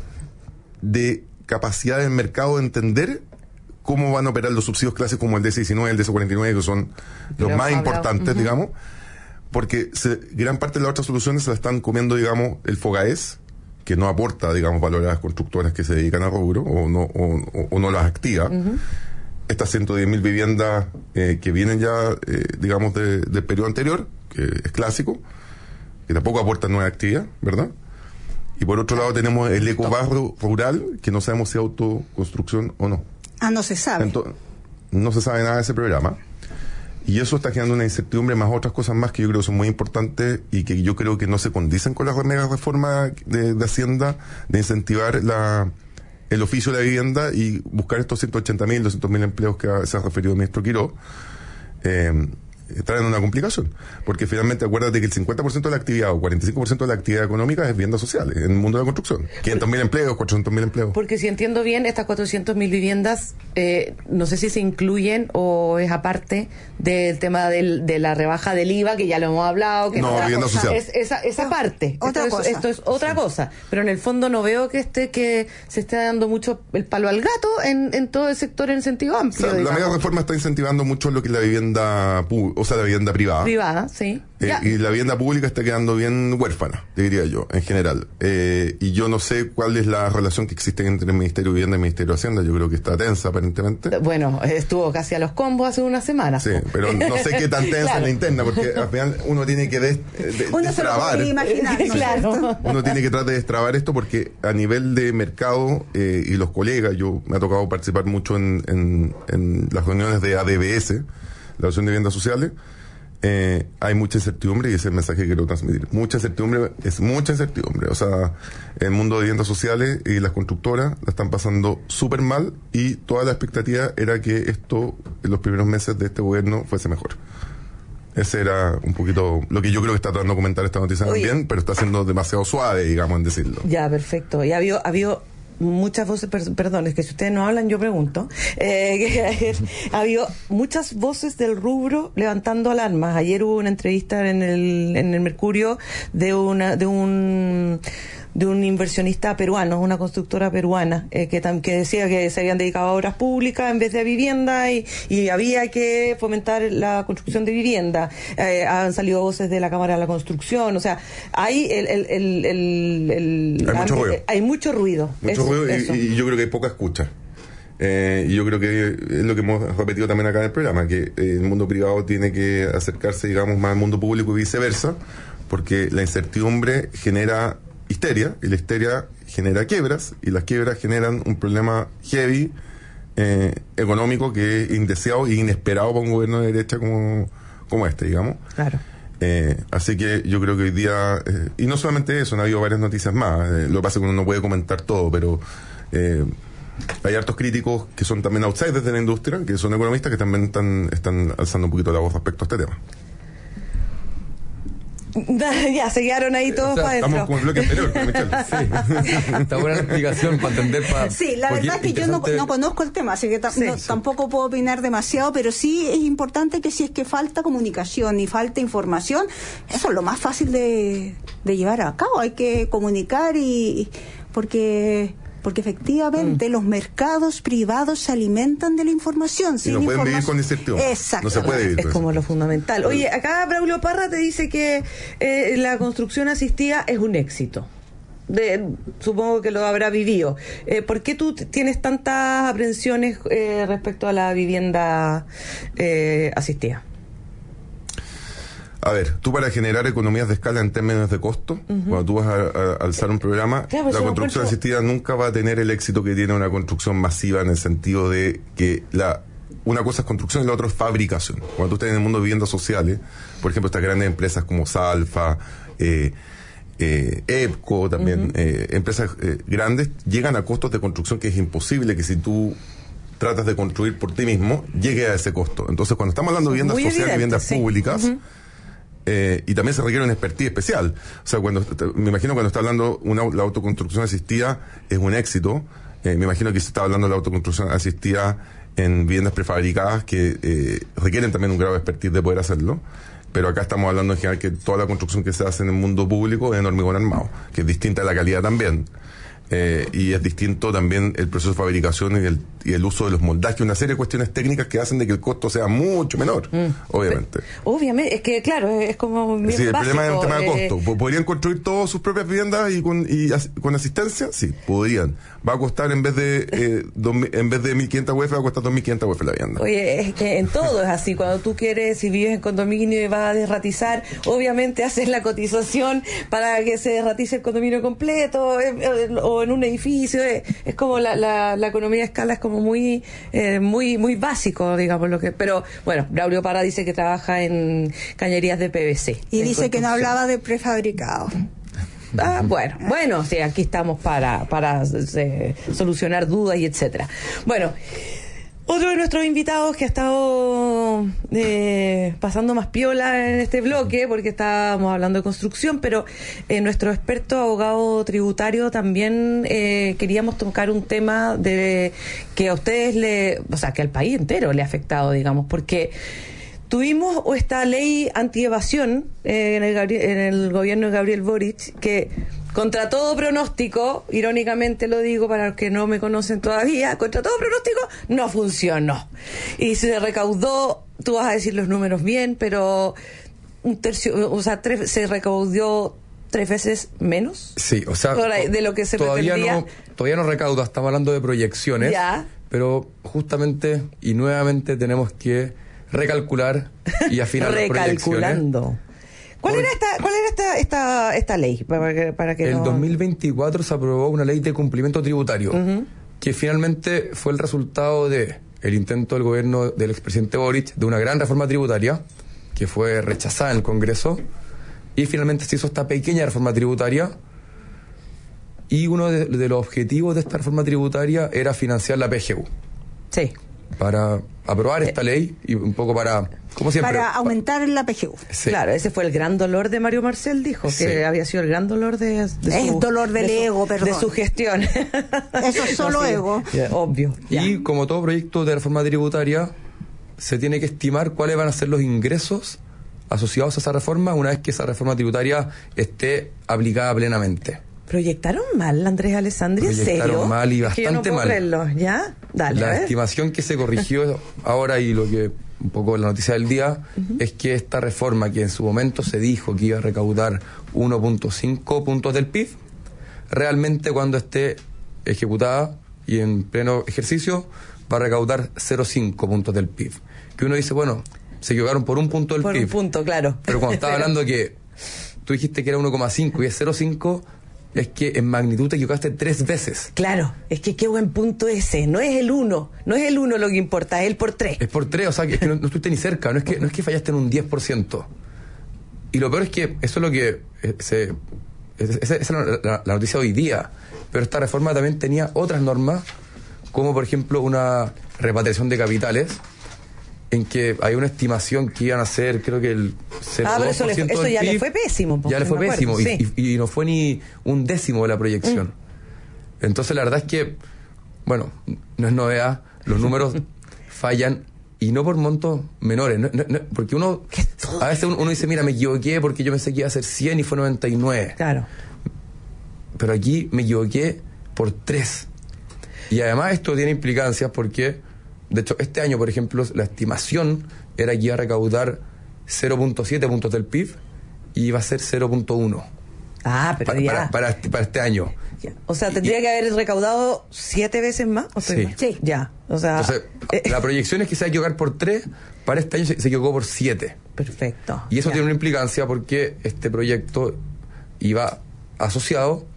de capacidad del mercado de entender cómo van a operar los subsidios clásicos como el D C diecinueve, el D C cuarenta y nueve, que son los Pero más hablado, importantes, ujú. digamos, porque se- gran parte de las otras soluciones se la están comiendo, digamos, el Fogaes, que no aporta, digamos, valor a las constructoras que se dedican a rubro o no, o, o- o no las activa. Ujú. Estas ciento diez mil viviendas eh, que vienen ya, eh, digamos, de- del periodo anterior, que es clásico, que tampoco aportan nueva actividad, ¿verdad? Y por otro lado tenemos el ecobarrio rural, que no sabemos si es autoconstrucción o no. Ah, no se sabe. Entonces, no se sabe nada de ese programa. Y eso está generando una incertidumbre, más otras cosas más que yo creo que son muy importantes y que yo creo que no se condicen con la mega reforma de, de Hacienda de incentivar la, el oficio de la vivienda y buscar estos ciento ochenta mil, doscientos mil empleos que se ha referido el ministro Quiró. Eh, traen una complicación, porque finalmente acuérdate que el cincuenta por ciento de la actividad o cuarenta y cinco por ciento de la actividad económica es viviendas sociales en el mundo de la construcción. quinientos mil empleos, cuatrocientos mil empleos. Porque si entiendo bien, estas cuatrocientas mil viviendas, eh, no sé si se incluyen o es aparte del tema del, de la rebaja del I V A, que ya lo hemos hablado. Que No, otra vivienda cosa. social. Es esa, esa parte. Otra esto, cosa. Es, esto es otra cosa. Pero en el fondo no veo que esté que se esté dando mucho el palo al gato en, en todo el sector en sentido O amplio. sea, la digamos. mega reforma está incentivando mucho lo que es la vivienda pu- o sea, la vivienda privada. Privada, sí. Eh, y la vivienda pública está quedando bien huérfana, diría yo, en general. Eh, y yo no sé cuál es la relación que existe entre el Ministerio de Vivienda y el Ministerio de Hacienda. Yo creo que está tensa, aparentemente. Bueno, estuvo casi a los combos hace una semana. Sí, pero no sé qué tan tensa claro. en la interna, porque al final uno tiene que des, de, uno destrabar. Se lo imaginar, ¿no? Claro. Uno tiene que tratar de destrabar esto, porque a nivel de mercado eh, y los colegas, yo me ha tocado participar mucho en, en, en las reuniones de A D B S, la Asociación de Viviendas Sociales. Eh, hay mucha incertidumbre y ese es el mensaje que quiero transmitir. Mucha incertidumbre, es mucha incertidumbre. O sea, el mundo de viviendas sociales y las constructoras la están pasando súper mal, y toda la expectativa era que esto, en los primeros meses de este gobierno, fuese mejor. Ese era un poquito lo que yo creo que está tratando de comentar esta noticia también, pero está siendo demasiado suave, digamos, en decirlo. Ya, perfecto. Y ha habido, ha habido muchas voces, per, perdón, es que si ustedes no hablan yo pregunto, eh, ha habido muchas voces del rubro levantando alarmas. Ayer hubo una entrevista en el, en el Mercurio de una, de un de un inversionista peruano, una constructora peruana, eh, que, tam, que decía que se habían dedicado a obras públicas en vez de a vivienda, y, y había que fomentar la construcción de vivienda. Eh, han salido voces de la Cámara de la Construcción, o sea, hay el, el, el, el, el hay, mucho ruido. hay mucho ruido. Mucho eso, ruido eso. Y, y yo creo que hay poca escucha. Eh, y yo creo que es lo que hemos repetido también acá en el programa, que eh, el mundo privado tiene que acercarse, digamos, más al mundo público y viceversa, porque la incertidumbre genera histeria, y la histeria genera quiebras, y las quiebras generan un problema heavy eh, económico que es indeseado e inesperado para un gobierno de derecha como, como este, digamos. Claro. Eh, así que yo creo que hoy día, eh, y no solamente eso, han habido varias noticias más, eh, lo que pasa es que uno no puede comentar todo, pero eh, hay hartos críticos que son también outsiders de la industria, que son economistas, que también están, están alzando un poquito la voz respecto a este tema. Ya, se quedaron ahí todos, o sea, para adentro. Estamos como el bloque anterior, Michelle. Sí. Está buena la explicación para entender. Para, sí, la verdad es que yo no, no conozco el tema, así que ta- sí, no, sí. tampoco puedo opinar demasiado, pero sí es importante que si es que falta comunicación y falta información, eso es lo más fácil de, de llevar a cabo. Hay que comunicar, y porque... porque efectivamente mm. los mercados privados se alimentan de la información. Y sin no pueden información. vivir con incertidumbre. Exacto. No se puede vivir. Es como eso. Lo fundamental. Oye, acá Braulio Parra te dice que eh, la construcción asistida es un éxito. De, supongo que lo habrá vivido. Eh, ¿Por qué tú t- tienes tantas aprensiones eh, respecto a la vivienda eh, asistida? A ver, tú para generar economías de escala en términos de costo, uh-huh. cuando tú vas a, a alzar un programa, claro, la construcción encuentro... asistida nunca va a tener el éxito que tiene una construcción masiva, en el sentido de que la una cosa es construcción y la otra es fabricación. Cuando tú estás en el mundo de viviendas sociales, por ejemplo, estas grandes empresas como Salfa, eh, eh, EPCO también, uh-huh. eh, empresas eh, grandes, llegan a costos de construcción que es imposible que si tú tratas de construir por ti mismo, llegue a ese costo. Entonces, cuando estamos hablando de viviendas sociales y viviendas sí. públicas, uh-huh. Eh, y también se requiere una expertise especial. O sea, cuando me imagino cuando está hablando una, la autoconstrucción asistida es un éxito. Eh, me imagino que se está hablando de la autoconstrucción asistida en viviendas prefabricadas que eh, requieren también un grado de expertise de poder hacerlo. Pero acá estamos hablando en general que toda la construcción que se hace en el mundo público es en hormigón armado, que es distinta a la calidad también. Eh, y es distinto también el proceso de fabricación y el, y el uso de los moldajes, una serie de cuestiones técnicas que hacen de que el costo sea mucho menor, mm. obviamente. Obviamente, es que claro, es como bien sí, el básico, problema es un tema de eh... costo. ¿Podrían construir todas sus propias viviendas y con, y as, con asistencia? Sí, podrían. Va a costar en vez de eh, dos, en vez de mil quinientas U F, va a costar dos mil quinientas U F la vivienda. Oye, es que en todo es así. Cuando tú quieres, si vives en condominio y vas a desratizar, obviamente haces la cotización para que se desratice el condominio completo, eh, eh, o en un edificio. Eh, es como la, la, la economía de escala es como muy eh, muy muy básico, digamos. Lo que pero bueno, Braulio Parra dice que trabaja en cañerías de P V C. Y dice que no hablaba de prefabricado. Ah, bueno, bueno, sí, aquí estamos para para eh, solucionar dudas y etcétera. Bueno, otro de nuestros invitados que ha estado eh, pasando más piola en este bloque, porque estábamos hablando de construcción, pero eh, nuestro experto abogado tributario también eh, queríamos tocar un tema de que a ustedes le, o sea, que al país entero le ha afectado, digamos, porque tuvimos esta ley antievasión eh, en, el, en el gobierno de Gabriel Boric que contra todo pronóstico, irónicamente lo digo para los que no me conocen todavía, contra todo pronóstico no funcionó. Y se recaudó, tú vas a decir los números bien, pero un tercio, o sea, tres, se recaudó tres veces menos. Sí, o sea, de lo que se todavía pretendía. no, todavía no recauda, estamos hablando de proyecciones. Ya. Pero justamente y nuevamente tenemos que recalcular y afinar las proyecciones. Recalculando. ¿Cuál era esta, cuál era esta, esta, esta ley? Para que, para que el no... dos mil veinticuatro se aprobó una ley de cumplimiento tributario, uh-huh. que finalmente fue el resultado de el intento del gobierno del expresidente Boric de una gran reforma tributaria, que fue rechazada en el Congreso, y finalmente se hizo esta pequeña reforma tributaria, y uno de, de los objetivos de esta reforma tributaria era financiar la P G U. Sí. Para aprobar esta ley y un poco para, como siempre, para aumentar la P G U. Sí. Claro, ese fue el gran dolor de Mario Marcel, dijo, sí. que había sido el gran dolor de, de es su... dolor del de ego, su, perdón. De su gestión. Eso es solo no, sí, ego. Ya, obvio. Ya. Y como todo proyecto de reforma tributaria, se tiene que estimar cuáles van a ser los ingresos asociados a esa reforma una vez que esa reforma tributaria esté aplicada plenamente. ¿Proyectaron mal, Andrés Alessandri? ¿En serio? Proyectaron mal y bastante que yo no puedo mal. Creerlo. ¿Ya? Dale, la a ver. estimación que se corrigió ahora y lo que un poco la noticia del día uh-huh. es que esta reforma, que en su momento se dijo que iba a recaudar uno punto cinco puntos del P I B, realmente cuando esté ejecutada y en pleno ejercicio va a recaudar cero punto cinco puntos del P I B. Que uno dice, bueno, se equivocaron por un punto del por P I B. Por un punto, claro. Pero cuando estaba hablando que tú dijiste que era uno coma cinco y es cero punto cinco, es que en magnitud te equivocaste tres veces. Claro, es que qué buen punto ese. No es el uno, no es el uno lo que importa, es el por tres. Es por tres, o sea, que, es que no, no estuviste ni cerca, no es que no es que fallaste en un diez por ciento. Y lo peor es que eso es lo que eh, se... Esa es la, la, la noticia de hoy día. Pero esta reforma también tenía otras normas, como por ejemplo una repatriación de capitales, en que hay una estimación que iban a ser, creo que el cero coma dos por ciento ah, pero eso, le, eso ya del P I B, le fue pésimo. Ya le fue pésimo, acuerdo, y, sí. y, y no fue ni un décimo de la proyección. Mm. Entonces la verdad es que, bueno, no es novedad, los números fallan, y no por montos menores, no, no, no, porque uno, a veces uno, uno dice, mira, me equivoqué porque yo pensé que iba a ser cien y fue noventa y nueve. Claro. Pero aquí me equivoqué por tres. Y además esto tiene implicancias porque, de hecho, este año, por ejemplo, la estimación era que iba a recaudar cero punto siete puntos del P I B y iba a ser cero punto uno. Ah, pero para, ya. Para, para, este, para este año. Ya. O sea, tendría y, que haber recaudado siete veces más. ¿O sí. sí. Ya. O sea, entonces, eh, la proyección es que se va a equivocar por tres, para este año se, se equivocó por siete. Perfecto. Y eso ya. tiene una implicancia porque este proyecto iba asociado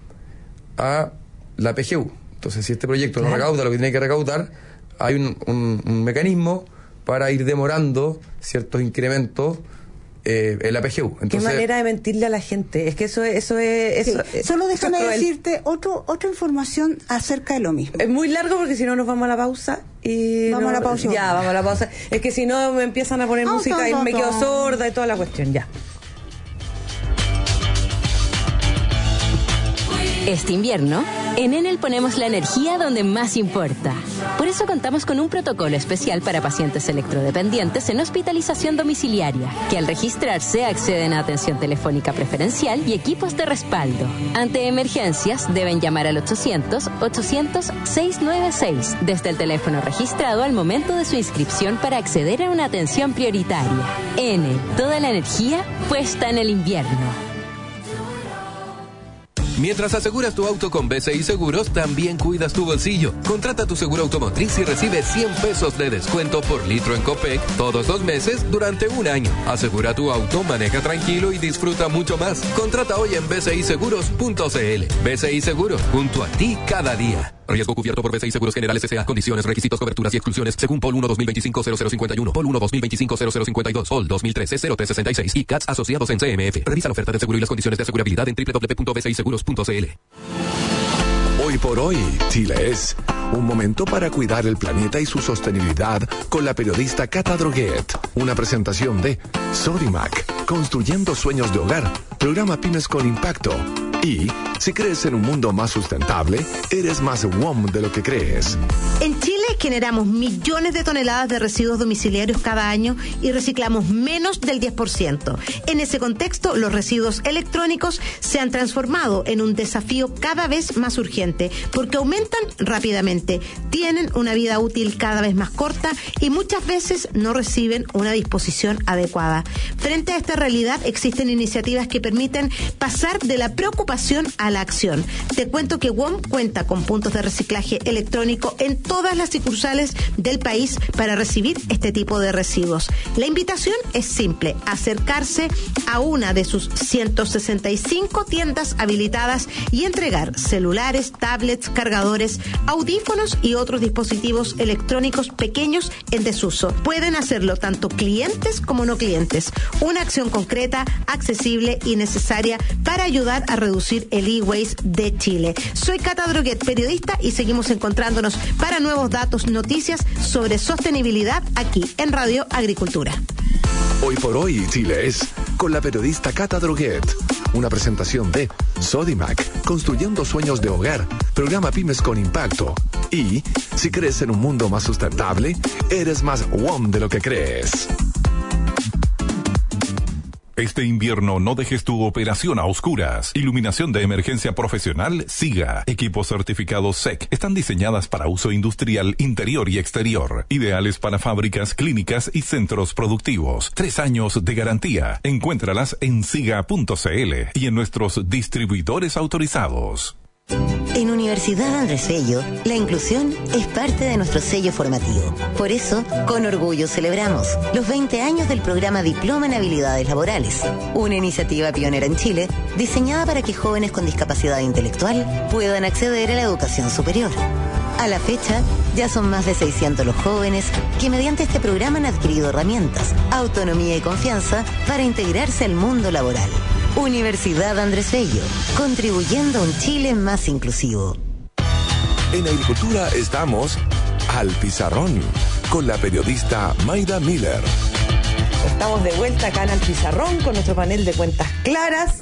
a la P G U. Entonces, si este proyecto claro. no recauda lo que tiene que recaudar, hay un, un, un mecanismo para ir demorando ciertos incrementos eh, en la P G U. Entonces, qué manera de mentirle a la gente. Es que eso es... Eso es eso, sí. Solo déjame eso decirte otro, otra información acerca de lo mismo. Es muy largo porque si no nos vamos a la pausa. Y vamos no, a la pausa. Ya, vamos a la pausa. Es que si no me empiezan a poner no, música no, no, y me quedo no. sorda y toda la cuestión. Ya. Este invierno, en Enel ponemos la energía donde más importa. Por eso contamos con un protocolo especial para pacientes electrodependientes en hospitalización domiciliaria, que al registrarse acceden a atención telefónica preferencial y equipos de respaldo. Ante emergencias, deben llamar al ochocientos, ochocientos, seiscientos noventa y seis desde el teléfono registrado al momento de su inscripción para acceder a una atención prioritaria. Enel, toda la energía puesta en el invierno. Mientras aseguras tu auto con B C I Seguros, también cuidas tu bolsillo. Contrata tu seguro automotriz y recibe cien pesos de descuento por litro en Copec todos los meses durante un año. Asegura tu auto, maneja tranquilo y disfruta mucho más. Contrata hoy en b c i seguros punto c l. B C I Seguros, junto a ti cada día. Riesgo cubierto por B C I Seguros Generales S A. Condiciones, requisitos, coberturas y exclusiones según P O L uno dos mil veinticinco cero cero cincuenta y uno, P O L uno dos mil veinticinco cero cero cincuenta y dos, P O L dos mil trece cero tres sesenta y seis y C A T S asociados en C M F. Revisa la oferta de seguro y las condiciones de asegurabilidad en doble u doble u doble u punto b c i seguros punto c l. Hoy por hoy, Chile es un momento para cuidar el planeta y su sostenibilidad con la periodista Cata Droguet. Una presentación de Sodimac, construyendo sueños de hogar, programa Pymes con Impacto. Y si crees en un mundo más sustentable, eres más W O M de lo que crees. En Chile queremos generamos millones de toneladas de residuos domiciliarios cada año y reciclamos menos del diez por ciento. En ese contexto, los residuos electrónicos se han transformado en un desafío cada vez más urgente porque aumentan rápidamente, tienen una vida útil cada vez más corta y muchas veces no reciben una disposición adecuada. Frente a esta realidad, existen iniciativas que permiten pasar de la preocupación a la acción. Te cuento que W O M cuenta con puntos de reciclaje electrónico en todas las sucursales del país para recibir este tipo de residuos. La invitación es simple: acercarse a una de sus ciento sesenta y cinco tiendas habilitadas y entregar celulares, tablets, cargadores, audífonos y otros dispositivos electrónicos pequeños en desuso. Pueden hacerlo tanto clientes como no clientes. Una acción concreta, accesible y necesaria para ayudar a reducir el e-waste de Chile. Soy Cata Droguet, periodista, y seguimos encontrándonos para nuevos datos, noticias sobre sostenibilidad aquí en Radio Agricultura. Hoy por hoy, Chile es con la periodista Cata Droguet. Una presentación de Sodimac, construyendo sueños de hogar, programa Pymes con Impacto. Y si crees en un mundo más sustentable, eres más W O M de lo que crees. Este invierno no dejes tu operación a oscuras. Iluminación de emergencia profesional SIGA. Equipos certificados S E C. Están diseñadas para uso industrial interior y exterior. Ideales para fábricas, clínicas y centros productivos. Tres años de garantía. Encuéntralas en siga punto c l y en nuestros distribuidores autorizados. En Universidad Andrés Bello, la inclusión es parte de nuestro sello formativo. Por eso, con orgullo celebramos los veinte años del programa Diploma en Habilidades Laborales, una iniciativa pionera en Chile diseñada para que jóvenes con discapacidad intelectual puedan acceder a la educación superior. A la fecha, ya son más de seiscientos los jóvenes que mediante este programa han adquirido herramientas, autonomía y confianza para integrarse al mundo laboral. Universidad Andrés Bello, contribuyendo a un Chile más inclusivo. En Agricultura estamos al pizarrón con la periodista Mayda Miller. Estamos de vuelta acá en Al Pizarrón con nuestro panel de cuentas claras.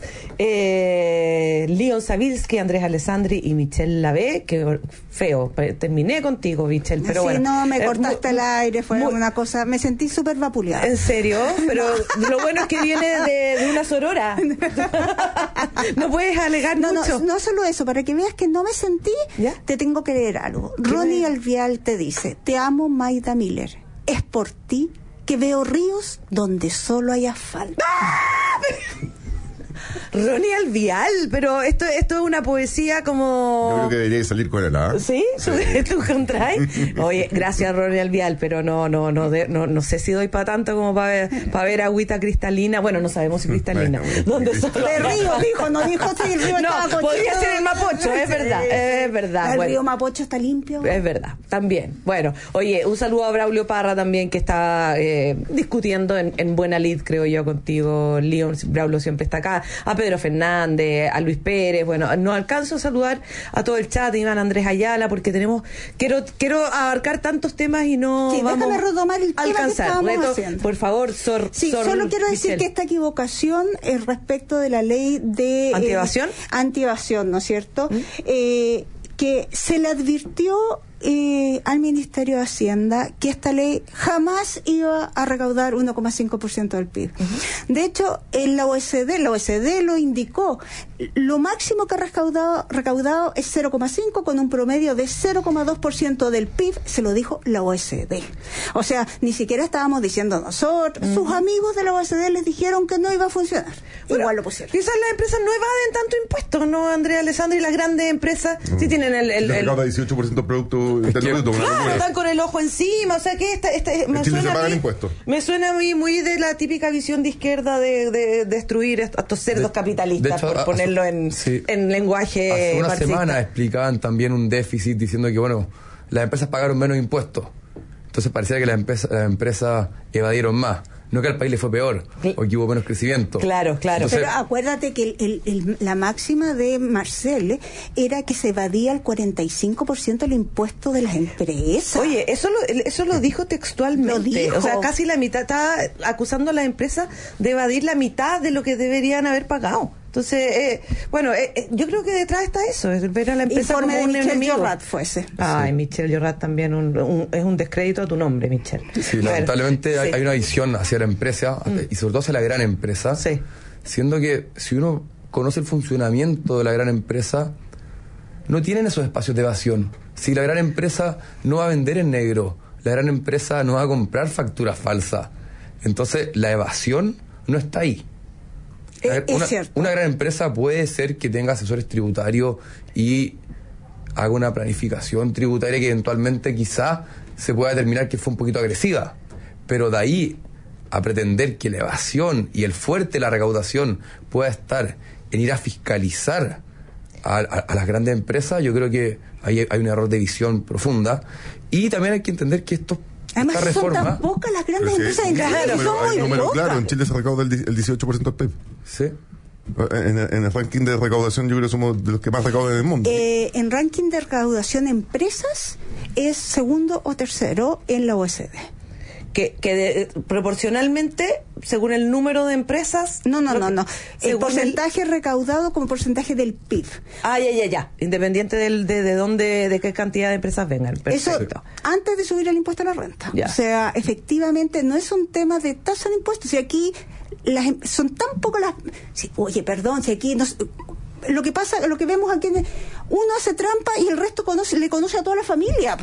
Eh, Leon Savilsky, Andrés Alessandri y Michelle Lavé. Que feo, terminé contigo, Michelle, pero sí, bueno. no, me eh, cortaste muy, el aire, fue muy, una cosa, me sentí súper vapuleada. ¿En serio? Pero lo bueno es que viene de, de una sorora. No puedes alegar no, mucho. No, no solo eso, para que veas que no me sentí, ¿ya? Te tengo que leer algo. Ronnie Alvial te dice: te amo, Mayda Miller. Es por ti que veo ríos donde solo hay asfalto. ¡Ah! Ronnie Alvial, pero esto esto es una poesía como... Yo creo que debería salir con él, ¿ah? ¿Sí? ¿Tú, ¿tú contraes? Oye, gracias Ronnie Alvial, pero no no no de, no, no sé si doy para tanto como para ver, para ver agüita cristalina. Bueno, no sabemos si cristalina. ¿Dónde solo? De río, dijo, no dijo si el río no, estaba cochino. Podría ser el Mapocho, es verdad, es verdad. El bueno, río Mapocho está limpio. Es verdad, también. Bueno, oye, un saludo a Braulio Parra también, que está eh, discutiendo en, en buena lid, creo yo, contigo, Leon. Braulio siempre está acá. A Pedro Fernández, a Luis Pérez. Bueno, no alcanzo a saludar a todo el chat, Iván Andrés Ayala, porque tenemos quiero quiero abarcar tantos temas y no sí, vamos déjame retomar el tema alcanzar. que estábamos Reto, haciendo. Por favor, Sor, sí, Sor solo quiero decir Michelle. que esta equivocación es respecto de la ley de antievasión, eh, antievasión, ¿no es cierto? ¿Mm? Eh, que se le advirtió eh, al Ministerio de Hacienda que esta ley jamás iba a recaudar uno coma cinco por ciento del P I B. Uh-huh. De hecho, en la O E C D, la O E C D lo indicó, lo máximo que ha recaudado, recaudado es cero coma cinco con un promedio de cero coma dos por ciento del P I B, se lo dijo la O E C D. O sea, ni siquiera estábamos diciendo nosotros, uh-huh. Sus amigos de la O E C D les dijeron que no iba a funcionar. Bueno, igual lo pusieron. Quizás las empresas no evaden tanto impuestos, ¿no, Andrea Alessandri? Y las grandes empresas uh-huh. sí tienen el... el, el, el dieciocho por ciento del producto es que, claro, están con el ojo encima, o sea que esta, esta me, Chile suena se paga a mí, impuestos. Me suena a mí muy de la típica visión de izquierda de, de, de destruir a estos cerdos de, capitalistas, de hecho, por a, ponerlo a, en, sí. en lenguaje hace una marxista. semana explicaban también un déficit diciendo que bueno, las empresas pagaron menos impuestos, entonces parecía que las empresas las empresas evadieron más. No que al país le fue peor, o que hubo menos crecimiento. Claro, claro. Entonces, pero acuérdate que el, el, el, la máxima de Marcel era que se evadía el cuarenta y cinco por ciento del impuesto de las empresas. Oye, eso lo, eso lo dijo textualmente. Lo dijo. O sea, casi la mitad, estaba acusando a las empresas de evadir la mitad de lo que deberían haber pagado. Entonces, eh, bueno, eh, eh, yo creo que detrás está eso, es ver a la empresa Informe como de un Michel enemigo. Llorat fue ese. Ay, sí. Michel Llorat también un, un, es un descrédito a tu nombre, Michel. Sí, lamentablemente bueno, hay, sí. hay una visión hacia la empresa, mm. y sobre todo hacia la gran empresa, sí. siendo que si uno conoce el funcionamiento de la gran empresa, no tienen esos espacios de evasión. Si la gran empresa no va a vender en negro, la gran empresa no va a comprar facturas falsas, entonces la evasión no está ahí. Es, una, es cierto. Una gran empresa puede ser que tenga asesores tributarios y haga una planificación tributaria que eventualmente quizá se pueda determinar que fue un poquito agresiva, pero de ahí a pretender que la evasión y el fuerte de la recaudación pueda estar en ir a fiscalizar a, a, a las grandes empresas, yo creo que ahí hay un error de visión profunda. Y también hay que entender que esto Además, esta son reforma, tan pocas las grandes Sí, empresas hay en Chile, número- son hay muy número pocas. claro, en Chile se recauda el, di- el dieciocho por ciento del P I B. Sí. En, en el ranking de recaudación yo creo que somos de los que más recaudan en el mundo. Eh, en ranking de recaudación empresas es segundo o tercero en la O E C D. Que, que de, proporcionalmente, según el número de empresas... No, no, no, no. El según porcentaje recaudado como porcentaje del P I B. Ah, ya, ya, ya. Independiente del, de, de dónde, de qué cantidad de empresas vengan. Perfecto. Eso antes de subir el impuesto a la renta. Ya. O sea, efectivamente no es un tema de tasa de impuestos. Si aquí las, em- son tan pocas las... Si, oye, perdón, si aquí... Nos, lo que pasa, lo que vemos aquí, uno hace trampa y el resto conoce, le conoce a toda la familia.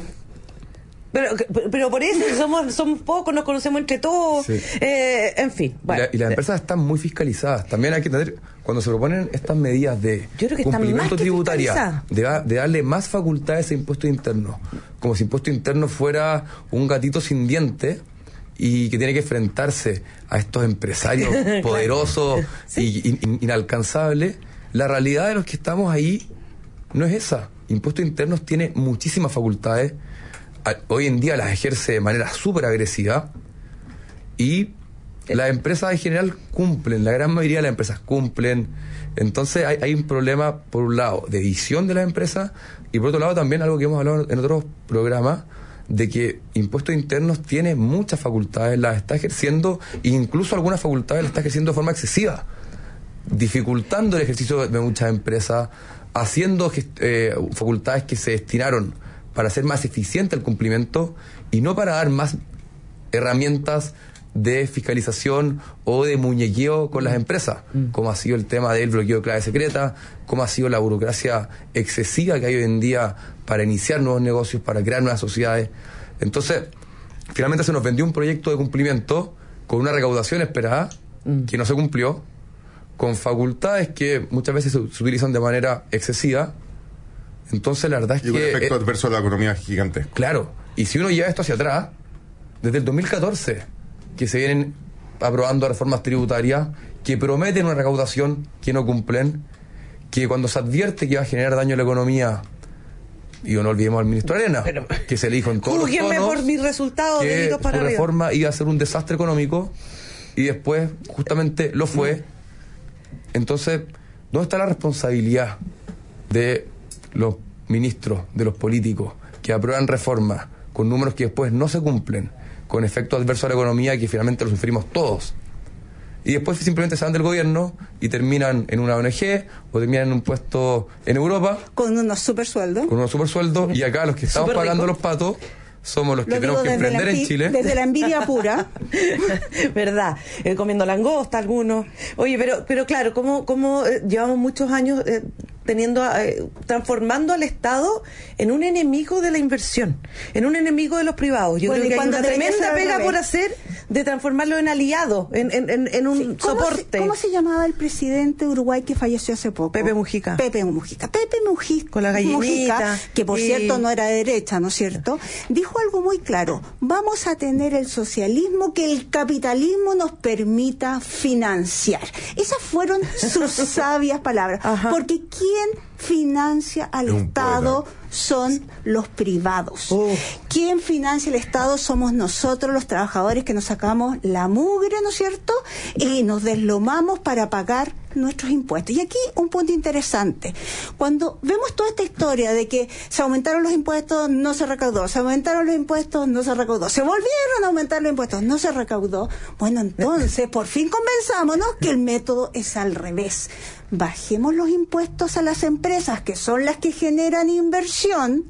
Pero, pero por eso somos, somos pocos, nos conocemos entre todos, Sí. eh, en fin. Y, Bueno, la- y las empresas están muy fiscalizadas. También hay que entender, cuando se proponen estas medidas de Yo creo que están cumplimiento más que tributaria, fiscalizadas. de, da- de darle más facultades a impuesto interno, como si impuesto interno fuera un gatito sin diente y que tiene que enfrentarse a estos empresarios Claro. poderosos Sí. y in- inalcanzables. La realidad de los que estamos ahí no es esa. Impuesto interno tiene muchísimas facultades. A- Hoy en día las ejerce de manera súper agresiva y las empresas en general cumplen, la gran mayoría de las empresas cumplen. Entonces hay, hay un problema, por un lado, de visión de las empresas y por otro lado también algo que hemos hablado en otros programas, de que impuestos internos tiene muchas facultades, las está ejerciendo e incluso algunas facultades las está ejerciendo de forma excesiva, dificultando el ejercicio de muchas empresas, haciendo gest- eh, facultades que se destinaron para hacer más eficiente el cumplimiento y no para dar más herramientas de fiscalización o de muñequeo con las empresas, mm. como ha sido el tema del bloqueo de clave secreta, como ha sido la burocracia excesiva que hay hoy en día para iniciar nuevos negocios, para crear nuevas sociedades. Entonces, finalmente se nos vendió un proyecto de cumplimiento con una recaudación esperada mm. que no se cumplió, con facultades que muchas veces se, se utilizan de manera excesiva. Entonces la verdad es y que... un efecto eh, adverso a la economía gigante. Claro, y si uno lleva esto hacia atrás, desde el dos mil catorce, que se vienen aprobando reformas tributarias que prometen una recaudación que no cumplen, que cuando se advierte que va a generar daño a la economía, y no olvidemos al ministro Arena, Pero, que se le dijo en todos los júguenme tonos por mis resultados, que deditos para su arriba. reforma iba a ser un desastre económico, y después justamente lo fue. Entonces, ¿dónde está la responsabilidad de los ministros, de los políticos, que aprueban reformas con números que después no se cumplen, con efectos adversos a la economía que finalmente lo sufrimos todos? Y después simplemente se van del gobierno y terminan en una O N G o terminan en un puesto en Europa con unos super sueldos. Con unos super sueldos, y acá los que estamos Super pagando rico. los patos somos los que Lo tenemos digo que desde la emprender en envi- Chile. Desde la envidia pura. ¿Verdad? Eh, comiendo langosta algunos. Oye, pero pero claro, como como eh, llevamos muchos años eh, teniendo eh, transformando al Estado en un enemigo de la inversión, en un enemigo de los privados. Yo Bueno, creo y que hay cuando una debería tremenda ser al pega revés. por hacer de transformarlo en aliado, en, en, en, en un Sí, ¿cómo soporte. Se, ¿Cómo se llamaba el presidente de Uruguay que falleció hace poco? Pepe Mujica. Pepe Mujica. Pepe Mujica. Con la gallinita. Mujica, que por y... cierto no era de derecha, ¿no es cierto? Dijo algo muy claro. Vamos a tener el socialismo que el capitalismo nos permita financiar. Esas fueron sus sabias palabras. Ajá. Porque ¿quién financia al Un Estado? poeta. Son los privados. Uf. ¿Quién financia el Estado? Somos nosotros, los trabajadores, que nos sacamos la mugre, ¿no es cierto? Y nos deslomamos para pagar nuestros impuestos. Y aquí un punto interesante. Cuando vemos toda esta historia de que se aumentaron los impuestos, no se recaudó, se aumentaron los impuestos, no se recaudó, se volvieron a aumentar los impuestos, no se recaudó, bueno, entonces por fin convenzámonos que el método es al revés. Bajemos los impuestos a las empresas, que son las que generan inversión,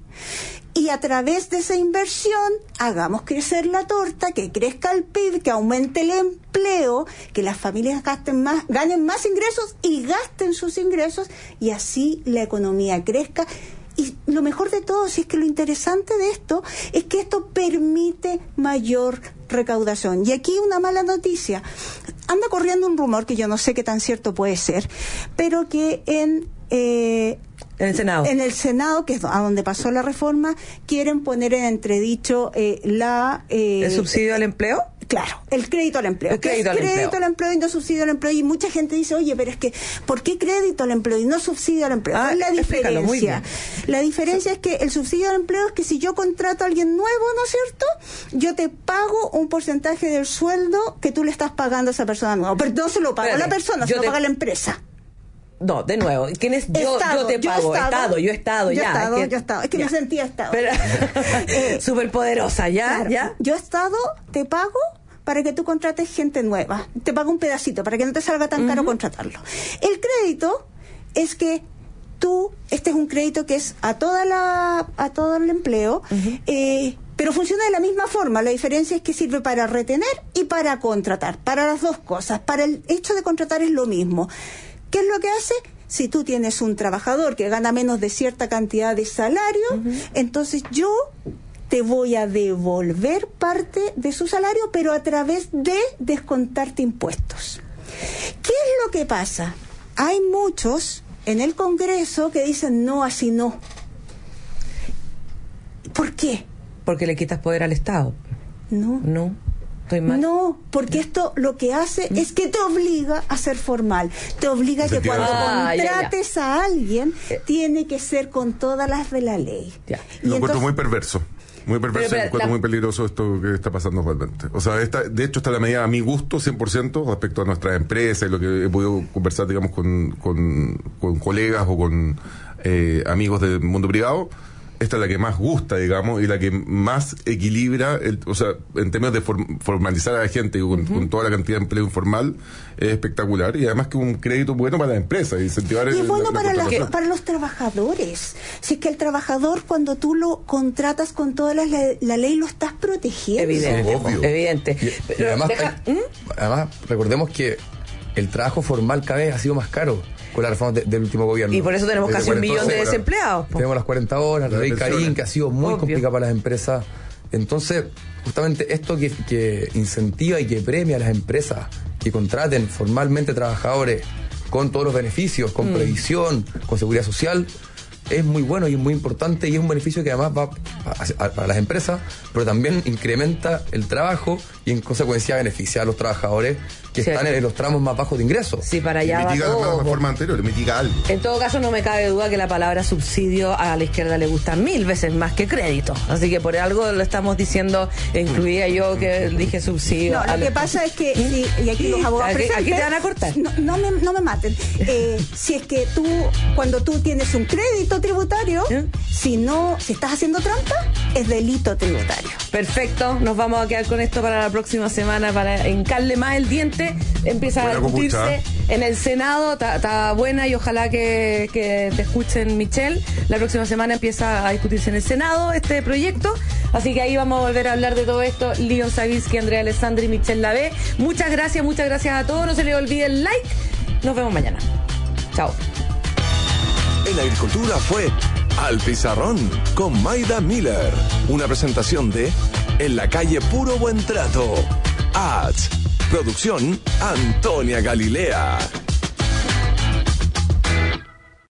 y a través de esa inversión hagamos crecer la torta, que crezca el P I B, que aumente el empleo, que las familias gasten más, ganen más ingresos y gasten sus ingresos, y así la economía crezca. Y lo mejor de todo, si es que lo interesante de esto es que esto permite mayor recaudación. Y aquí una mala noticia. Anda corriendo un rumor que yo no sé qué tan cierto puede ser, pero que en eh, en el Senado, en el Senado, que es a donde pasó la reforma, quieren poner en entredicho eh, la eh, el subsidio al empleo. Claro, el crédito al empleo. El crédito, al, crédito empleo. al empleo y no subsidio al empleo. Y mucha gente dice, oye, pero es que, ¿por qué crédito al empleo y no subsidio al empleo? Ah, ¿Cuál es la explícalo, muy diferencia? bien. La diferencia es que el subsidio al empleo es que si yo contrato a alguien nuevo, ¿no es cierto?, yo te pago un porcentaje del sueldo que tú le estás pagando a esa persona nueva. Pero no se lo paga Espérate, la persona, se lo te... paga la empresa. No, de nuevo, ¿quién es yo? Estado, yo te yo pago, estado, Estado, yo he estado, yo ya. Estado, es que, yo Estado, es que ya. me sentía Estado. Pero, eh, superpoderosa, ¿ya? Claro, ¿ya? Yo Estado te pago para que tú contrates gente nueva. Te pago un pedacito para que no te salga tan uh-huh. caro contratarlo. El crédito es que tú, este es un crédito que es a toda la, a todo el empleo, uh-huh. eh, pero funciona de la misma forma. La diferencia es que sirve para retener y para contratar, para las dos cosas. Para el hecho de contratar es lo mismo. ¿Qué es lo que hace? Si tú tienes un trabajador que gana menos de cierta cantidad de salario, uh-huh. entonces yo te voy a devolver parte de su salario, pero a través de descontarte impuestos. ¿Qué es lo que pasa? Hay muchos en el Congreso que dicen no, así no. ¿Por qué? Porque le quitas poder al Estado. No. No. ¿Estoy mal? No, porque esto lo que hace ¿Mm? es que te obliga a ser formal. Te obliga a que cuando ah, contrates ya, ya. a alguien, eh. tiene que ser con todas las de la ley. Ya. Y lo encuentro muy perverso. Muy perverso, pero, pero, encuentro la... muy peligroso esto que está pasando actualmente. O sea, esta, de hecho, está la medida a mi gusto, cien por ciento, respecto a nuestras empresas y lo que he podido conversar, digamos, con, con, con colegas o con eh, amigos del mundo privado. Esta es la que más gusta, digamos, y la que más equilibra, el, o sea, en términos de form, formalizar a la gente con, uh-huh. con toda la cantidad de empleo informal, es espectacular, y además que un crédito bueno para la empresa, y incentivar y el, es bueno la, para, la la, para los trabajadores. Si es que el trabajador, cuando tú lo contratas con toda la, la, la ley, lo estás protegiendo. Evidente, obvio. evidente. Y, Pero y además, deja, hay, ¿Mm? además, recordemos que el trabajo formal cada vez ha sido más caro con la reforma de, del último gobierno. Y por eso tenemos casi un millón de desempleados. Po. Tenemos las cuarenta horas, la ley Karim, que ha sido muy Obvio. complicada para las empresas. Entonces, justamente esto que, que incentiva y que premia a las empresas que contraten formalmente trabajadores con todos los beneficios, con mm. previsión, con seguridad social, es muy bueno y es muy importante, y es un beneficio que además va a, a, para las empresas, pero también incrementa el trabajo y en consecuencia beneficia a los trabajadores que sí. están en los tramos más bajos de ingresos. Sí, para allá mitiga va todo. la reforma anterior, mitiga algo. En todo caso, no me cabe duda que la palabra subsidio a la izquierda le gusta mil veces más que crédito. Así que por algo lo estamos diciendo, incluía yo que dije subsidio. No, lo la... que pasa es que, sí, y aquí los abogados aquí, presentes, aquí te van a cortar. No, no, me, no me maten. Eh, si es que tú, cuando tú tienes un crédito tributario, ¿Eh? si no, si estás haciendo trampa, es delito tributario. Perfecto, nos vamos a quedar con esto para la próxima semana, para hincarle más el diente. Empieza buena a discutirse copucha. En el Senado, está buena, y ojalá que, que te escuchen, Michelle. La próxima semana empieza a discutirse en el Senado este proyecto, así que ahí vamos a volver a hablar de todo esto. Leon Savitzky, Andrea Alessandri y Michelle Lavé. Muchas gracias, muchas gracias a todos. No se les olvide el like. Nos vemos mañana. Chao. En Agricultura fue Al Pizarrón con Maida Miller. Una presentación de En la calle Puro Buen Trato. Ads. Producción Antonia Galilea.